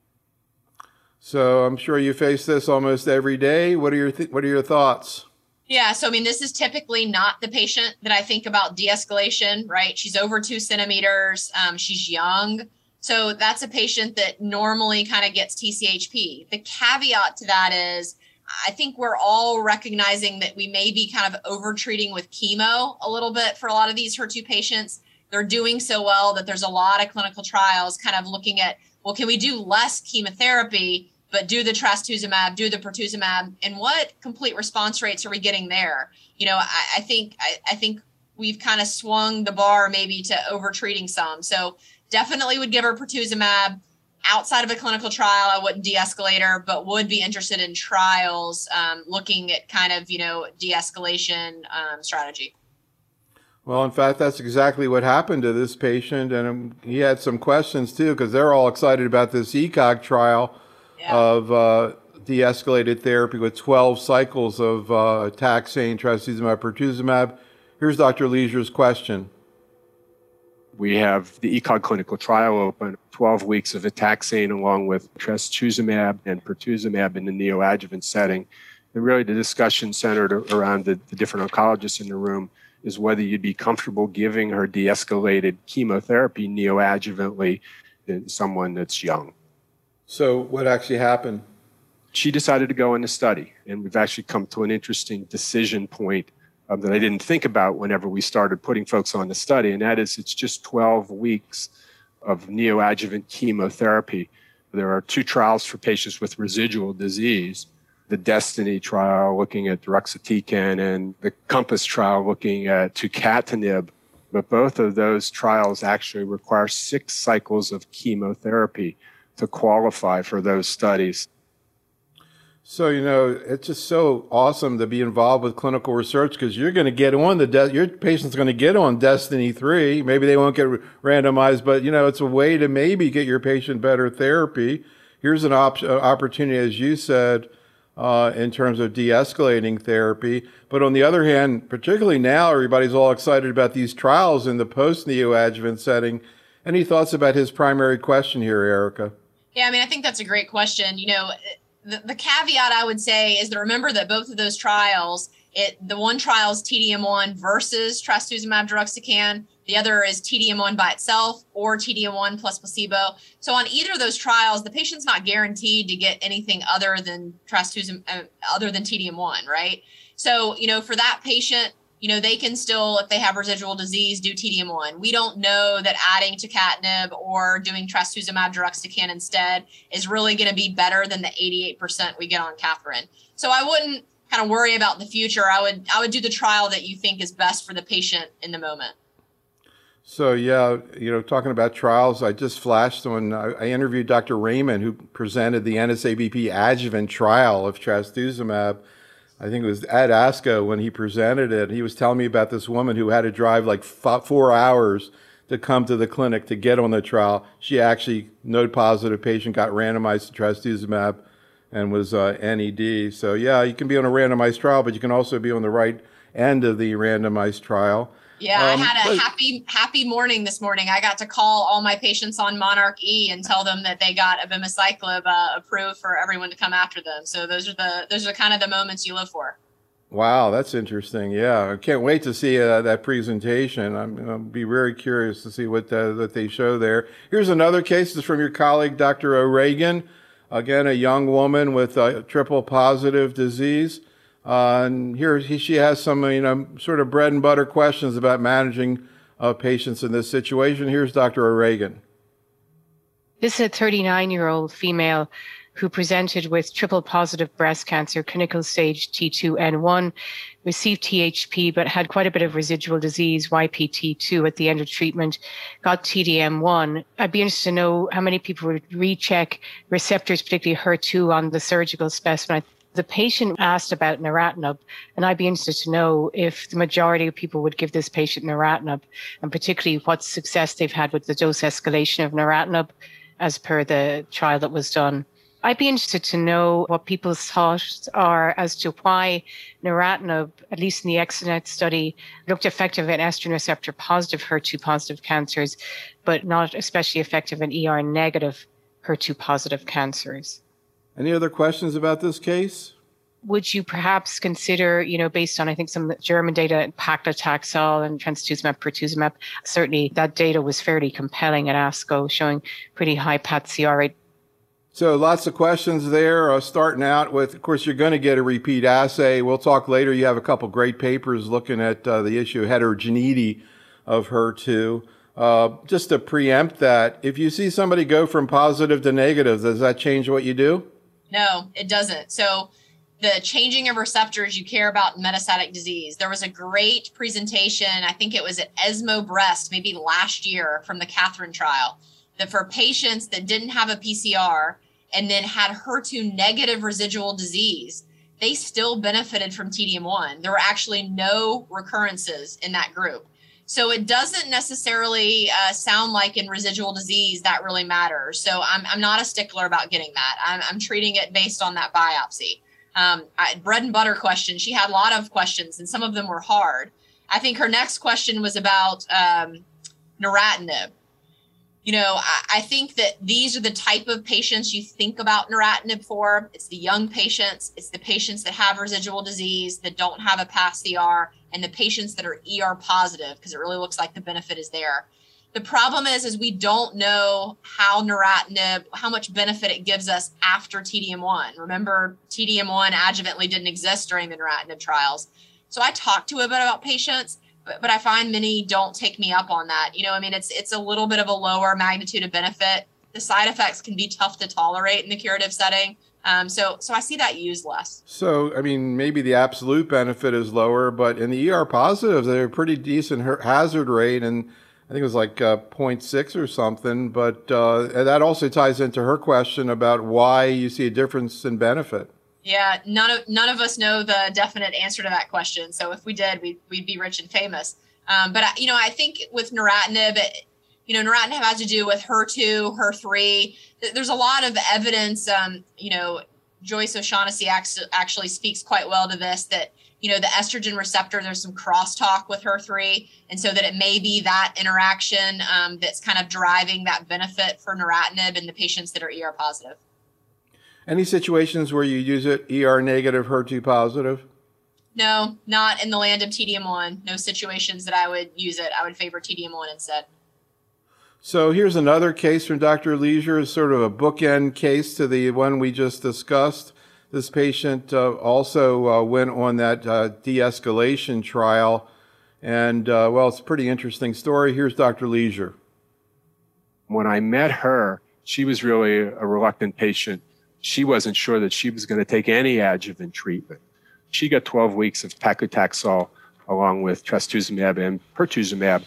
So I'm sure you face this almost every day. What are your th- what are your thoughts? Yeah, so I mean, this is typically not the patient that I think about de-escalation, right? She's over two centimeters. Um, she's young. So that's a patient that normally kind of gets T C H P. The caveat to that is I think we're all recognizing that we may be kind of over-treating with chemo a little bit for a lot of these H E R two patients. They're doing so well that there's a lot of clinical trials kind of looking at, well, can we do less chemotherapy, but do the trastuzumab, do the pertuzumab, and what complete response rates are we getting there? You know, I, I think I, I think we've kind of swung the bar maybe to over-treating some. So definitely would give her pertuzumab. Outside of a clinical trial, I wouldn't de-escalate her, but would be interested in trials um, looking at kind of, you know, de-escalation um, strategy. Well, in fact, that's exactly what happened to this patient. And um, he had some questions, too, because they're all excited about this E C O G trial yeah. of uh, de-escalated therapy with twelve cycles of uh, taxane, trastuzumab, pertuzumab. Here's Doctor Leisure's question. We have the E C O G clinical trial open, twelve weeks of taxane along with trastuzumab and pertuzumab in the neoadjuvant setting. And really the discussion centered around the, the different oncologists in the room is whether you'd be comfortable giving her de-escalated chemotherapy neoadjuvantly in someone that's young. So what actually happened? She decided to go in the study, and we've actually come to an interesting decision point Um, that I didn't think about whenever we started putting folks on the study, and that is it's just twelve weeks of neoadjuvant chemotherapy. There are two trials for patients with residual disease, the DESTINY trial looking at deruxtecan and the COMPASS trial looking at tucatinib, But both of those trials actually require six cycles of chemotherapy to qualify for those studies. So, you know, it's just so awesome to be involved with clinical research because you're going to get on the, de- your patient's going to get on Destiny three. Maybe they won't get randomized, but, you know, it's a way to maybe get your patient better therapy. Here's an op- opportunity, as you said, uh, in terms of de-escalating therapy. But on the other hand, particularly now, everybody's all excited about these trials in the post-neoadjuvant setting. Any thoughts about his primary question here, Erica? Yeah, I mean, I think that's a great question. You know, The, the caveat I would say is to remember that both of those trials, it the one trial is T D M one versus trastuzumab deruxtecan. The other is T D M one by itself or T D M one plus placebo. So on either of those trials, the patient's not guaranteed to get anything other than trastuzumab, uh, other than T D M one, right? So, you know, for that patient, you know, they can still, if they have residual disease, do T D M one. We don't know that adding tucatinib or doing trastuzumab deruxtecan instead is really going to be better than the eighty-eight percent we get on Catherine. So I wouldn't kind of worry about the future. I would I would do the trial that you think is best for the patient in the moment. So, yeah, you know, talking about trials, I just flashed when I, I interviewed Doctor Raymond, who presented the N S A B P adjuvant trial of trastuzumab. I think it was at ASCO when he presented it. He was telling me about this woman who had to drive like f- four hours to come to the clinic to get on the trial. She actually, node positive patient, got randomized to trastuzumab and was uh, N E D. So yeah, you can be on a randomized trial, but you can also be on the right end of the randomized trial. Yeah, Um, I had a but- happy, happy morning this morning. I got to call all my patients on Monarch E and tell them that they got abemaciclib uh, approved for everyone to come after them. So those are the those are kind of the moments you live for. Wow, that's interesting. Yeah, I can't wait to see uh, that presentation. I'm, I'll be very curious to see what uh, that they show there. Here's another case. This is from your colleague, Doctor O'Regan. Again, a young woman with uh, triple positive disease. Uh, and here he, she has some, you know, sort of bread and butter questions about managing uh, patients in this situation. Here's Doctor O'Regan. This is a thirty-nine-year-old female who presented with triple positive breast cancer, clinical stage T two N one, received T H P, but had quite a bit of residual disease, Y P T two, at the end of treatment, got T D M one. I'd be interested to know how many people would recheck receptors, particularly H E R two, on the surgical specimen. The patient asked about neratinib, and I'd be interested to know if the majority of people would give this patient neratinib, and particularly what success they've had with the dose escalation of neratinib as per the trial that was done. I'd be interested to know what people's thoughts are as to why neratinib, at least in the ExoNet study, looked effective in estrogen receptor positive H E R two positive cancers, but not especially effective in E R negative H E R two positive cancers. Any other questions about this case? Would you perhaps consider, you know, based on, I think, some German data, paclitaxel and trastuzumab, pertuzumab, certainly that data was fairly compelling at ASCO, showing pretty high P A T C R rate. So lots of questions there. Uh, starting out with, of course, you're going to get a repeat assay. We'll talk later. You have a couple great papers looking at uh, the issue of heterogeneity of H E R two. Uh, just to preempt that, if you see somebody go from positive to negative, does that change what you do? No, it doesn't. So the changing of receptors you care about in metastatic disease. There was a great presentation, I think it was at ESMO Breast, maybe last year, from the Catherine trial, that for patients that didn't have a P C R and then had H E R two negative residual disease, they still benefited from T D M one. There were actually no recurrences in that group. So it doesn't necessarily uh, sound like in residual disease that really matters. So I'm, I'm not a stickler about getting that. I'm, I'm treating it based on that biopsy. Um, I, bread and butter question. She had a lot of questions, and some of them were hard. I think her next question was about um, neratinib. You know, I, I think that these are the type of patients you think about neratinib for. It's the young patients. It's the patients that have residual disease, that don't have a P A S C R, and the patients that are E R positive, because it really looks like the benefit is there. The problem is, is we don't know how neratinib, how much benefit it gives us after T D M one. Remember, T D M one adjuvantly didn't exist during the neratinib trials. So I talked to a bit about patients, but, but I find many don't take me up on that. You know, I mean, it's it's a little bit of a lower magnitude of benefit. the side effects can be tough to tolerate in the curative setting. Um, so, so I see that used less. So, I mean, maybe the absolute benefit is lower, but in the E R positives, they're a pretty decent her- hazard rate, and I think it was like uh, zero point six or something. But uh, that also ties into her question about why you see a difference in benefit. Yeah, none of none of us know the definite answer to that question. So if we did, we'd we'd be rich and famous. Um, but you know, I think with neratinib, it, you know, neratinib has to do with H E R two, H E R three. There's a lot of evidence. Um, you know, Joyce O'Shaughnessy actually speaks quite well to this. That you know, the estrogen receptor, there's some crosstalk with H E R three, and so that it may be that interaction um, that's kind of driving that benefit for neratinib in the patients that are E R positive. Any situations where you use it E R negative, H E R two positive? No, not in the land of T D M one. No situations that I would use it. I would favor T D M one instead. So here's another case from Doctor Leisure, sort of a bookend case to the one we just discussed. This patient uh, also uh, went on that uh, de-escalation trial. And, uh, well, it's a pretty interesting story. Here's Doctor Leisure. When I met her, she was really a reluctant patient. She wasn't sure that she was going to take any adjuvant treatment. She got twelve weeks of paclitaxel along with trastuzumab and pertuzumab,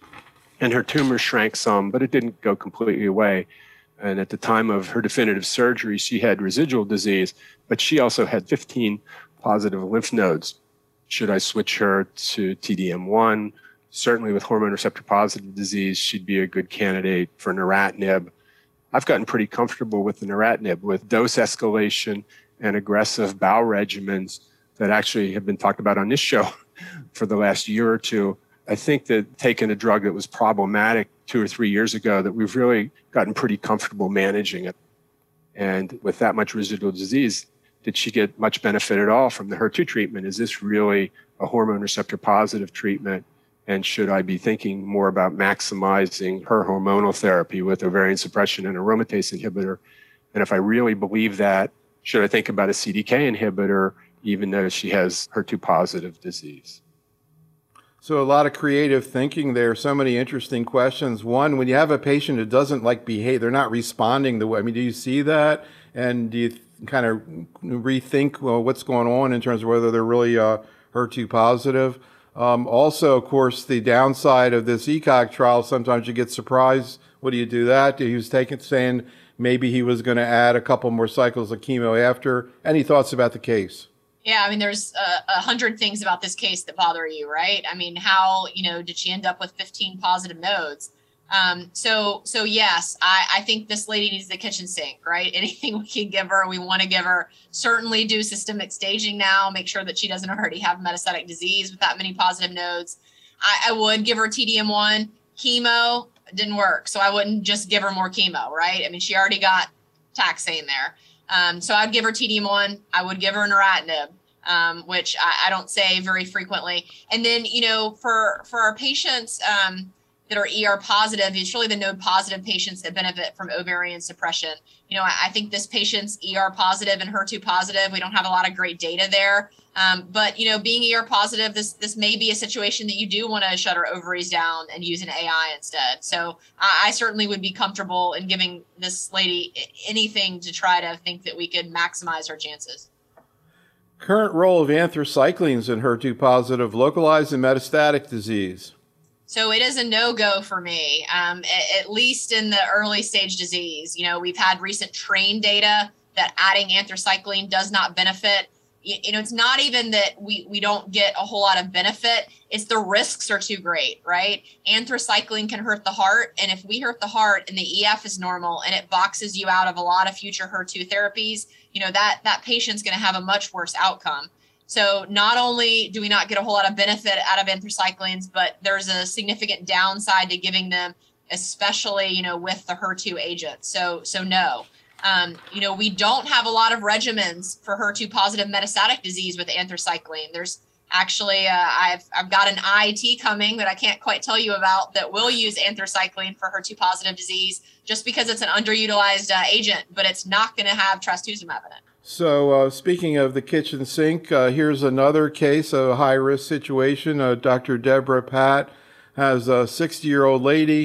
and her tumor shrank some, but it didn't go completely away. And at the time of her definitive surgery, she had residual disease, but she also had fifteen positive lymph nodes. Should I switch her to T D M one? Certainly with hormone receptor positive disease, she'd be a good candidate for neratinib. I've gotten pretty comfortable with the neratinib, with dose escalation and aggressive bowel regimens that actually have been talked about on this show for the last year or two. I think that taking a drug that was problematic two or three years ago, that we've really gotten pretty comfortable managing it. And with that much residual disease, did she get much benefit at all from the H E R two treatment? Is this really a hormone receptor positive treatment? And should I be thinking more about maximizing her hormonal therapy with ovarian suppression and aromatase inhibitor? And if I really believe that, should I think about a C D K inhibitor, even though she has H E R two positive disease? So a lot of creative thinking there, so many interesting questions. One, when you have a patient who doesn't like behave, they're not responding the way, I mean, do you see that? And do you th- kind of rethink, well, what's going on in terms of whether they're really uh, H E R two positive? Um, also, of course, the downside of this E C O G trial, sometimes you get surprised. What do you do that? He was taking, saying maybe he was going to add a couple more cycles of chemo after. Any thoughts about the case? Yeah, I mean, there's a, a hundred things about this case that bother you, right? I mean, how, you know, did she end up with fifteen positive nodes? Um, so, so yes, I, I think this lady needs the kitchen sink, right? Anything we can give her, we want to give her. Certainly do systemic staging now, make sure that she doesn't already have metastatic disease with that many positive nodes. I, I would give her T D M one. Chemo didn't work, so I wouldn't just give her more chemo, right? I mean, she already got taxane there. Um, so I'd give her T D M one. I would give her neratinib, um, which I, I don't say very frequently. And then, you know, for, for our patients, um, that are E R positive, it's really the node positive patients that benefit from ovarian suppression. You know, I, I think this patient's E R positive and H E R two positive. We don't have a lot of great data there. Um, but, you know, being E R positive, this this may be a situation that you do want to shut her ovaries down and use an A I instead. So I, I certainly would be comfortable in giving this lady anything to try to think that we could maximize her chances. Current role of anthracyclines in H E R two positive localized and metastatic disease. So it is a no-go for me, um, at, at least in the early stage disease. You know, we've had recent TRAIN data that adding anthracycline does not benefit. You, you know, it's not even that we, we don't get a whole lot of benefit. It's the risks are too great, right? Anthracycline can hurt the heart. And if we hurt the heart and the E F is normal and it boxes you out of a lot of future H E R two therapies, you know, that, that patient's going to have a much worse outcome. So not only do we not get a whole lot of benefit out of anthracyclines, but there's a significant downside to giving them, especially, you know, with the H E R two agent. So, so no, um, you know, we don't have a lot of regimens for H E R two positive metastatic disease with anthracycline. There's actually, uh, I've, I've got an I I T coming that I can't quite tell you about that will use anthracycline for H E R two positive disease just because it's an underutilized uh, agent, but it's not going to have trastuzumab in it. So uh, speaking of the kitchen sink, uh, here's another case of a high-risk situation. Uh, Doctor Deborah Patt has a sixty-year-old lady,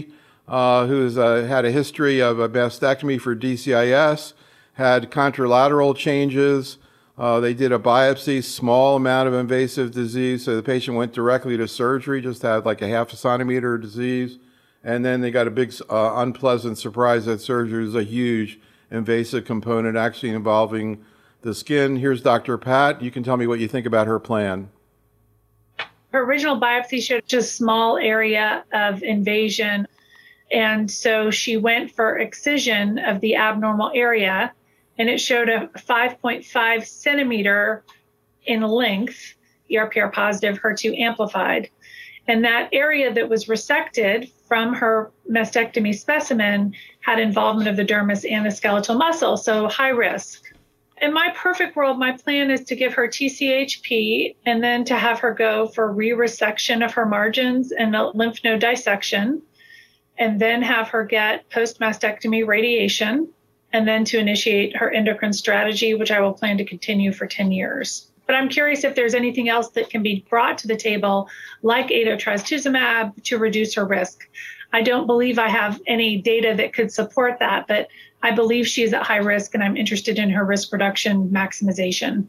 uh, who's uh, had a history of a mastectomy for D C I S, had contralateral changes. Uh, they did a biopsy, small amount of invasive disease, so the patient went directly to surgery, just had like a half a centimeter of disease. And then they got a big uh, unpleasant surprise that surgery was a huge invasive component actually involving the skin. Here's Doctor Pat. You can tell me what you think about her plan. Her original biopsy showed just a small area of invasion. And so she went for excision of the abnormal area, and it showed a five point five centimeter in length, E R P R positive, H E R two amplified. And that area that was resected from her mastectomy specimen had involvement of the dermis and the skeletal muscle, so high risk. In my perfect world, my plan is to give her T C H P and then to have her go for re-resection of her margins and a lymph node dissection, and then have her get post-mastectomy radiation, and then to initiate her endocrine strategy, which I will plan to continue for ten years. But I'm curious if there's anything else that can be brought to the table, like adotrastuzumab, to reduce her risk. I don't believe I have any data that could support that, but I believe she is at high risk, and I'm interested in her risk reduction maximization.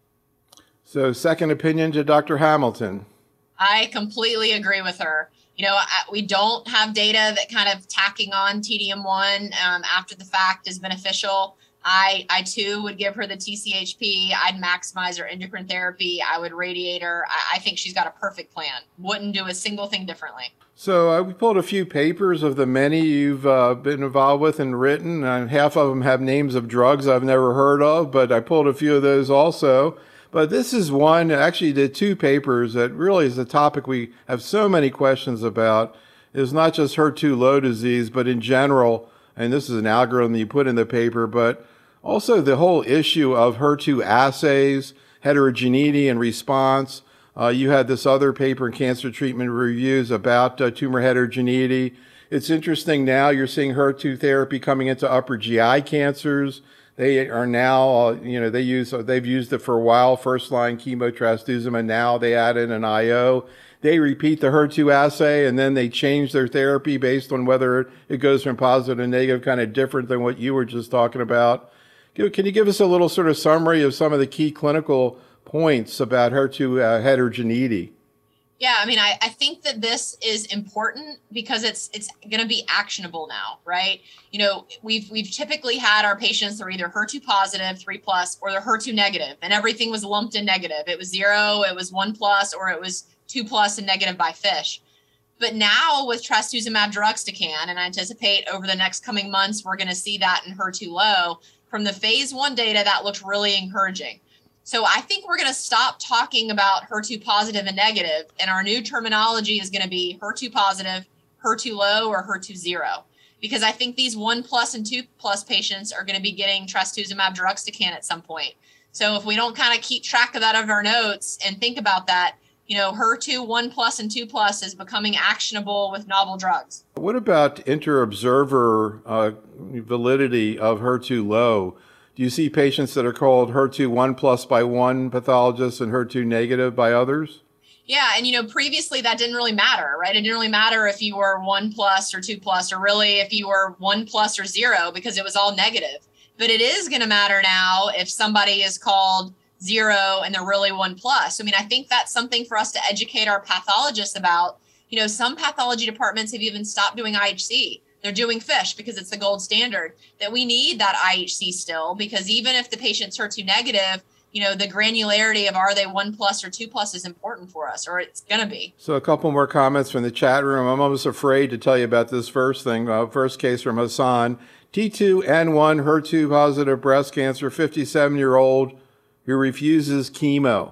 So second opinion to Doctor Hamilton. I completely agree with her. You know, I, we don't have data that kind of tacking on T D M one um, after the fact is beneficial. I, I too would give her the T C H P. I'd maximize her endocrine therapy. I would radiate her. I, I think she's got a perfect plan. Wouldn't do a single thing differently. So uh, we pulled a few papers of the many you've uh, been involved with and written. And half of them have names of drugs I've never heard of, but I pulled a few of those also. But this is one, actually did two papers that really is a topic we have so many questions about. It's not just H E R two low disease, but in general, and this is an algorithm that you put in the paper, but also the whole issue of H E R two assays, heterogeneity and response. Uh, you had this other paper in Cancer Treatment Reviews about uh, tumor heterogeneity. It's interesting now you're seeing H E R two therapy coming into upper G I cancers. They are now, uh, you know, they use, they've used it for a while, first line chemotrastuzumab, and now they added an I O. They repeat the H E R two assay, and then they change their therapy based on whether it goes from positive to negative, kind of different than what you were just talking about. Can you give us a little sort of summary of some of the key clinical points about H E R two uh, heterogeneity? Yeah, I mean, I, I think that this is important because it's it's going to be actionable now, right? You know, we've we've typically had our patients that are either H E R two positive, three plus, or they're H E R two negative, and everything was lumped in negative. It was zero, it was one plus, or it was two plus and negative by FISH. But now with trastuzumab deruxtecan, and I anticipate over the next coming months, we're going to see that in H E R two low. From the phase one data, that looked really encouraging. So I think we're going to stop talking about H E R two positive and negative, and our new terminology is going to be H E R two positive, H E R two low, or H E R two zero. Because I think these one plus and two plus patients are going to be getting trastuzumab deruxtecan at some point. So if we don't kind of keep track of that of our notes and think about that, you know, H E R two one plus and two plus is becoming actionable with novel drugs. What about inter-observer uh, validity of H E R two low? Do you see patients that are called H E R two one plus by one pathologist and H E R two negative by others? Yeah, and you know, previously that didn't really matter, right? It didn't really matter if you were one plus or two plus, or really if you were one plus or zero, because it was all negative. But it is going to matter now if somebody is called zero and they're really one plus. I mean, I think that's something for us to educate our pathologists about. You know, some pathology departments have even stopped doing I H C. They're doing FISH because it's the gold standard. That we need that I H C still, because even if the patient's H E R two negative, you know, the granularity of are they one plus or two plus is important for us, or it's going to be. So a couple more comments from the chat room. I'm almost afraid to tell you about this first thing. Uh, first case from Hassan. T two N one H E R two positive breast cancer, fifty-seven-year-old who refuses chemo.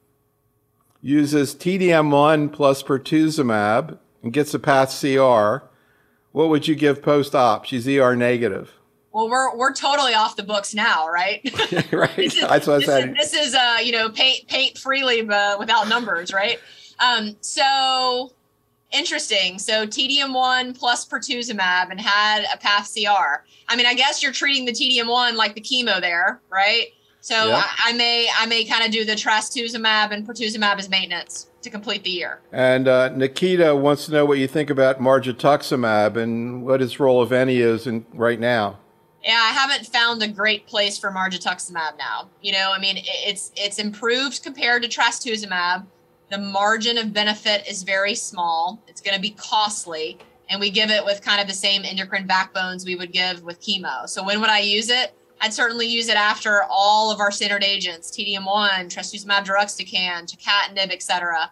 Uses T D M one plus pertuzumab and gets a path C R. What would you give post-op? She's E R negative. Well, we're we're totally off the books now, right? Right. This is, That's what I this said. Is, this is uh, you know, paint paint freely but without numbers, right? Um, so interesting. So T D M one plus pertuzumab and had a path C R. I mean, I guess you're treating the T D M one like the chemo there, right? So Yep. I, I may I may kind of do the trastuzumab and pertuzumab as maintenance. to complete the year. And uh, Nikita wants to know what you think about margetuximab and what its role, if any, is in right now. Yeah, I haven't found a great place for margetuximab now. You know, I mean, it's it's improved compared to trastuzumab. The margin of benefit is very small. It's going to be costly, and we give it with kind of the same endocrine backbones we would give with chemo. So when would I use it? I'd certainly use it after all of our standard agents, T D M one, trastuzumab deruxtecan, tucatinib, et cetera.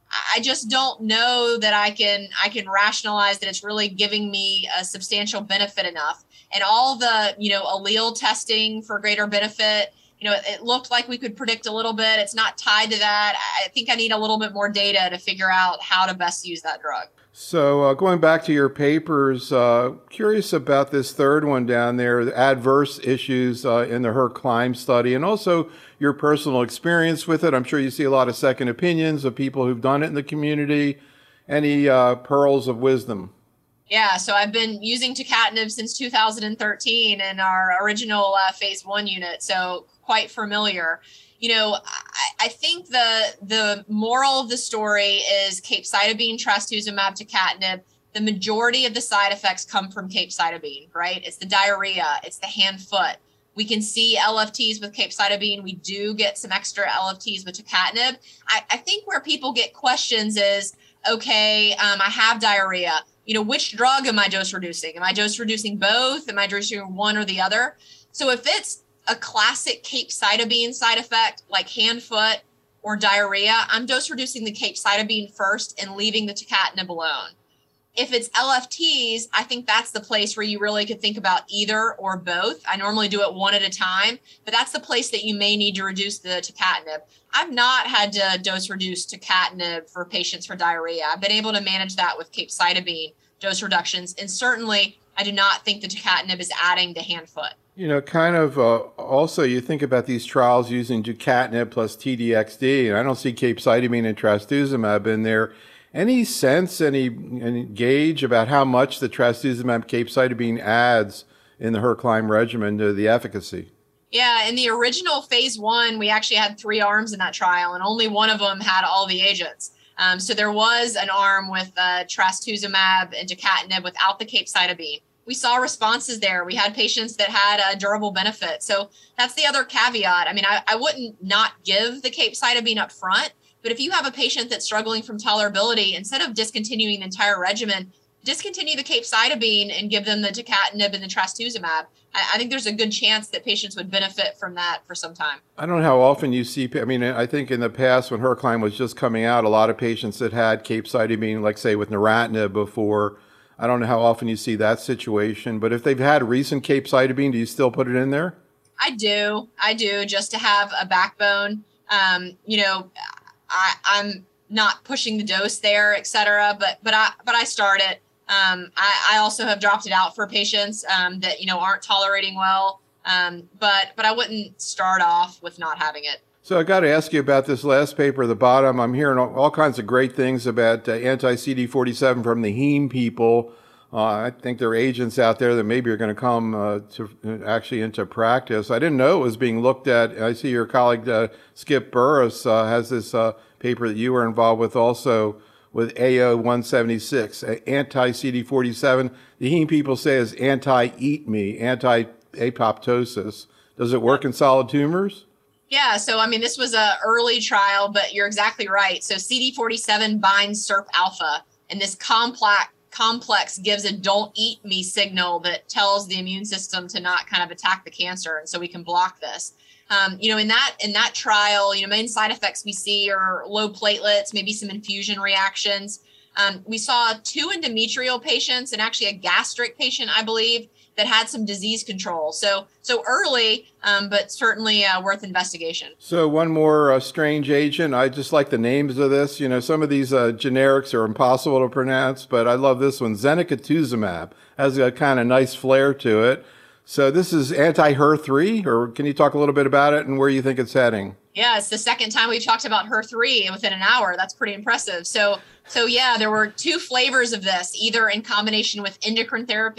I just don't know that I can I can rationalize that it's really giving me a substantial benefit enough. And all the, you know, allele testing for greater benefit, you know, it, it looked like we could predict a little bit. It's not tied to that. I think I need a little bit more data to figure out how to best use that drug. So uh, going back to your papers, uh, curious about this third one down there, the adverse issues uh, in the HER-CLIMB study, and also your personal experience with it. I'm sure you see a lot of second opinions of people who've done it in the community. Any uh, pearls of wisdom? Yeah, so I've been using tucatinib since two thousand thirteen in our original uh, phase one unit, so quite familiar. You know, I, I think the the moral of the story is capecitabine, trastuzumab, tucatinib. The majority of the side effects come from capecitabine, right? It's the diarrhea, it's the hand foot. We can see L F Ts with capecitabine. We do get some extra L F Ts with tucatinib. I, I think where people get questions is, okay, um, I have diarrhea. You know, which drug am I dose reducing? Am I dose reducing both? Am I dose reducing one or the other? So if it's a classic capecitabine side effect like hand, foot, or diarrhea, I'm dose reducing the capecitabine first and leaving the tucatinib alone. If it's L F Ts, I think that's the place where you really could think about either or both. I normally do it one at a time, but that's the place that you may need to reduce the tucatinib. I've not had to dose reduce tucatinib for patients for diarrhea. I've been able to manage that with capecitabine dose reductions, and certainly I do not think the tucatinib is adding to hand, foot. You know, kind of uh, also you think about these trials using tucatinib plus T D X D, and I don't see capecitabine and trastuzumab in there. Any sense, any, any gauge about how much the trastuzumab capecitabine adds in the HER-CLIMB regimen to the efficacy? Yeah, in the original phase one, we actually had three arms in that trial, and only one of them had all the agents. Um, so there was an arm with uh, trastuzumab and tucatinib without the capecitabine. We saw responses there. We had patients that had a durable benefit. So that's the other caveat. I mean, I, I wouldn't not give the capecitabine up front, but if you have a patient that's struggling from tolerability, instead of discontinuing the entire regimen, discontinue the capecitabine and give them the tucatinib and the trastuzumab. I, I think there's a good chance that patients would benefit from that for some time. I don't know how often you see, I mean, I think in the past when HER-CLIMB was just coming out, a lot of patients that had capecitabine, like say with neratinib before, I don't know how often you see that situation, but if they've had recent capecitabine, do you still put it in there? I do. I do, just to have a backbone. Um, you know, I, I'm not pushing the dose there, et cetera, but, but I, but I start it. Um, I, I also have dropped it out for patients um, that, you know, aren't tolerating well. Um, but, but I wouldn't start off with not having it. So I got to ask you about this last paper at the bottom. I'm hearing all, all kinds of great things about uh, anti-C D forty-seven from the heme people. Uh, I think there are agents out there that maybe are going to come uh, to uh, actually into practice. I didn't know it was being looked at. I see your colleague uh, Skip Burris uh, has this uh, paper that you were involved with also with A O one seventy-six, uh, anti-C D forty-seven. The heme people say is anti-eat me, anti-apoptosis. Does it work in solid tumors? Yeah, so I mean, this was an early trial, but you're exactly right. So C D forty-seven binds S I R P alpha, and this complex complex gives a don't eat me signal that tells the immune system to not kind of attack the cancer, and so we can block this. Um, you know, in that in that trial, you know, main side effects we see are low platelets, maybe some infusion reactions. Um, we saw two endometrial patients and actually a gastric patient, I believe, that had some disease control. So so early, um, but certainly uh, worth investigation. So one more uh, strange agent. I just like the names of this. You know, some of these uh, generics are impossible to pronounce, but I love this one. Zenocutuzumab has a kind of nice flair to it. So this is anti-H E R three, or can you talk a little bit about it and where you think it's heading? Yeah, it's the second time we've talked about H E R three within an hour. That's pretty impressive. So, so yeah, there were two flavors of this, either in combination with endocrine therapy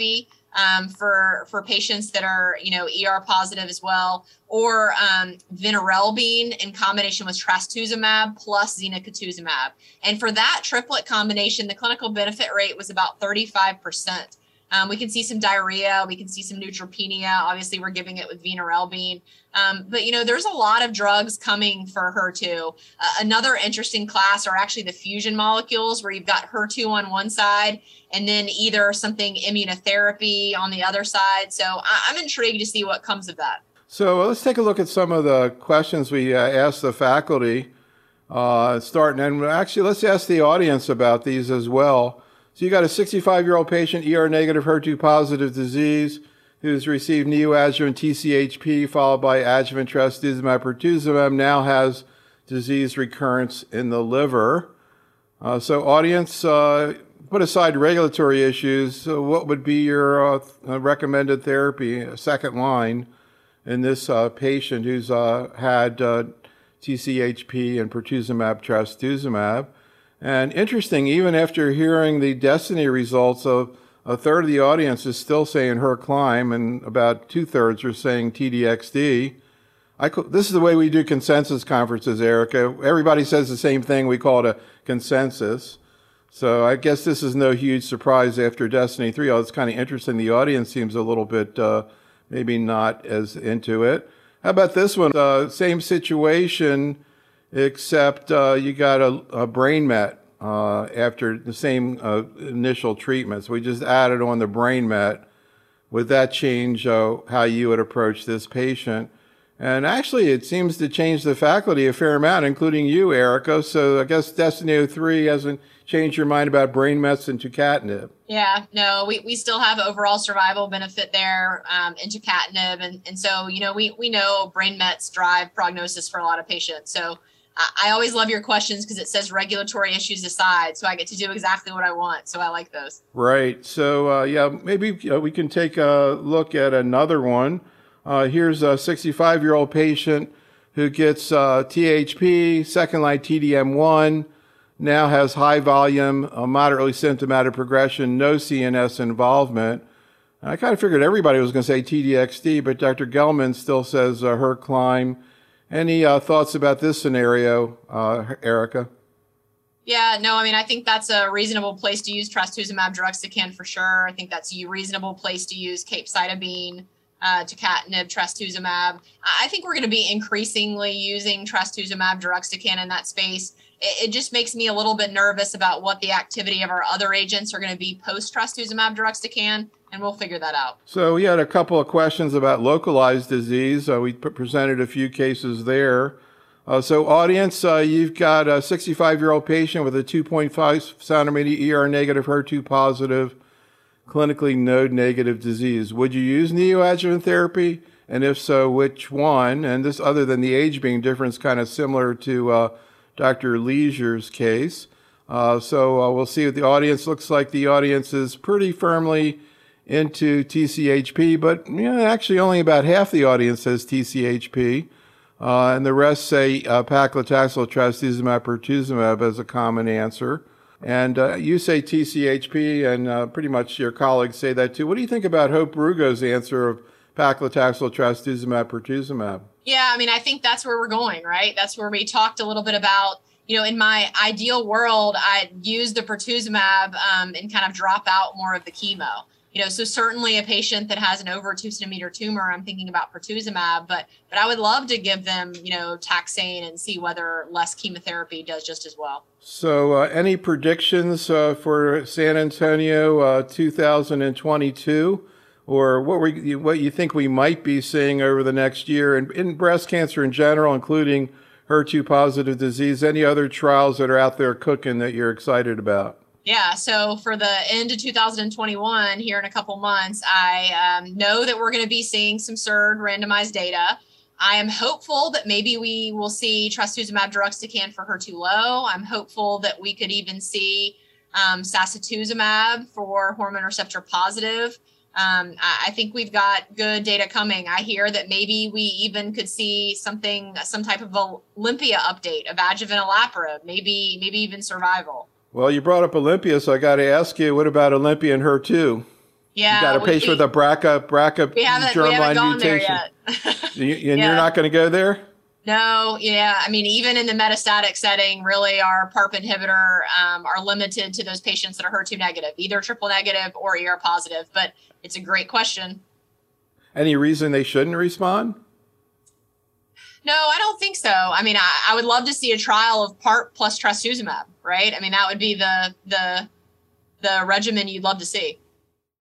um, for for patients that are, you know, E R positive as well, or um, vinorelbine in combination with trastuzumab plus zenocutuzumab. And for that triplet combination, the clinical benefit rate was about thirty-five percent. Um, we can see some diarrhea. We can see some neutropenia. Obviously, we're giving it with vinorelbine. Um, but, you know, there's a lot of drugs coming for H E R two. Uh, another interesting class are actually the fusion molecules, where you've got H E R two on one side and then either something immunotherapy on the other side. So I- I'm intrigued to see what comes of that. So uh, let's take a look at some of the questions we uh, asked the faculty, uh, starting. And actually, let's ask the audience about these as well. So you got a sixty-five-year-old patient, E R negative, H E R two positive disease, who's received neoadjuvant T C H P followed by adjuvant trastuzumab pertuzumab, now has disease recurrence in the liver. Uh, so audience, uh, put aside regulatory issues, uh, what would be your uh, recommended therapy, second line, in this uh, patient who's uh, had uh, T C H P and pertuzumab trastuzumab? And interesting, even after hearing the DESTINY results, of a third of the audience is still saying HER-Climb, and about two-thirds are saying T D X D. I co- this is the way we do consensus conferences, Erica. Everybody says the same thing. We call it a consensus. So I guess this is no huge surprise after DESTINY three. Oh, it's kind of interesting. The audience seems a little bit uh, maybe not as into it. How about this one? Uh, same situation, except uh, you got a, a brain met uh, after the same uh, initial treatments. We just added on the brain met. Would that change uh, how you would approach this patient? And actually, it seems to change the faculty a fair amount, including you, Erica. So I guess DESTINY oh three hasn't changed your mind about brain mets and tucatinib. Yeah, no, we, we still have overall survival benefit there um, in tucatinib. And, and so, you know, we, we know brain mets drive prognosis for a lot of patients. So I always love your questions because it says regulatory issues aside, so I get to do exactly what I want. So I like those. Right. So, uh, yeah, maybe uh, we can take a look at another one. Uh, here's a sixty-five-year-old patient who gets uh, T H P, second-line T D M one, now has high volume, uh, moderately symptomatic progression, no C N S involvement. I kind of figured everybody was going to say T D X D, but Doctor Gelman still says uh, HER-Climb. Any uh, thoughts about this scenario, uh, Erica? Yeah, no, I mean, I think that's a reasonable place to use trastuzumab deruxtecan for sure. I think that's a reasonable place to use capecitabine, uh, tucatinib, trastuzumab. I think we're going to be increasingly using trastuzumab deruxtecan in that space. It, it just makes me a little bit nervous about what the activity of our other agents are going to be post trastuzumab deruxtecan. And we'll figure that out. So we had a couple of questions about localized disease. Uh, we p- presented a few cases there. Uh, so audience, uh, you've got a sixty-five-year-old patient with a two point five centimeter E R negative, H E R two positive, clinically node negative disease. Would you use neoadjuvant therapy? And if so, which one? And this, other than the age being different, is kind of similar to uh, Doctor Leisure's case. Uh, so uh, we'll see what the audience looks like. The audience is pretty firmly into T C H P, but you know, actually only about half the audience says T C H P, uh, and the rest say uh, paclitaxel, trastuzumab, pertuzumab as a common answer. And uh, you say T C H P, and uh, pretty much your colleagues say that too. What do you think about Hope Rugo's answer of paclitaxel, trastuzumab, pertuzumab? Yeah, I mean, I think that's where we're going, right? That's where we talked a little bit about, you know, in my ideal world, I'd use the pertuzumab um, and kind of drop out more of the chemo. You know, so certainly a patient that has an over two centimeter tumor, I'm thinking about pertuzumab, but but I would love to give them, you know, taxane and see whether less chemotherapy does just as well. So uh, any predictions uh, for San Antonio uh, two thousand twenty-two, or what we what you think we might be seeing over the next year in, in breast cancer in general, including H E R two positive disease? Any other trials that are out there cooking that you're excited about? Yeah, so for the end of two thousand twenty-one, here in a couple months, I um, know that we're going to be seeing some S E R D randomized data. I am hopeful that maybe we will see trastuzumab deruxtecan for H E R two low. I'm hopeful that we could even see um, sacituzumab for hormone receptor positive. Um, I, I think we've got good data coming. I hear that maybe we even could see something, some type of Olympia update of adjuvant olaparib, maybe maybe even survival. Well, you brought up Olympia, so I got to ask you, what about Olympia and H E R two? Yeah, You got a we- patient we- with a B R C A, B R C A We haven't, we haven't germline gone there mutation. yet. You- and Yeah. you're not going to go there? No, yeah. I mean, even in the metastatic setting, really our PARP inhibitor um, are limited to those patients that are H E R two negative, either triple negative or E R positive. But it's a great question. Any reason they shouldn't respond? No, I don't think so. I mean, I, I would love to see a trial of PARP plus trastuzumab, right? I mean, that would be the the the regimen you'd love to see.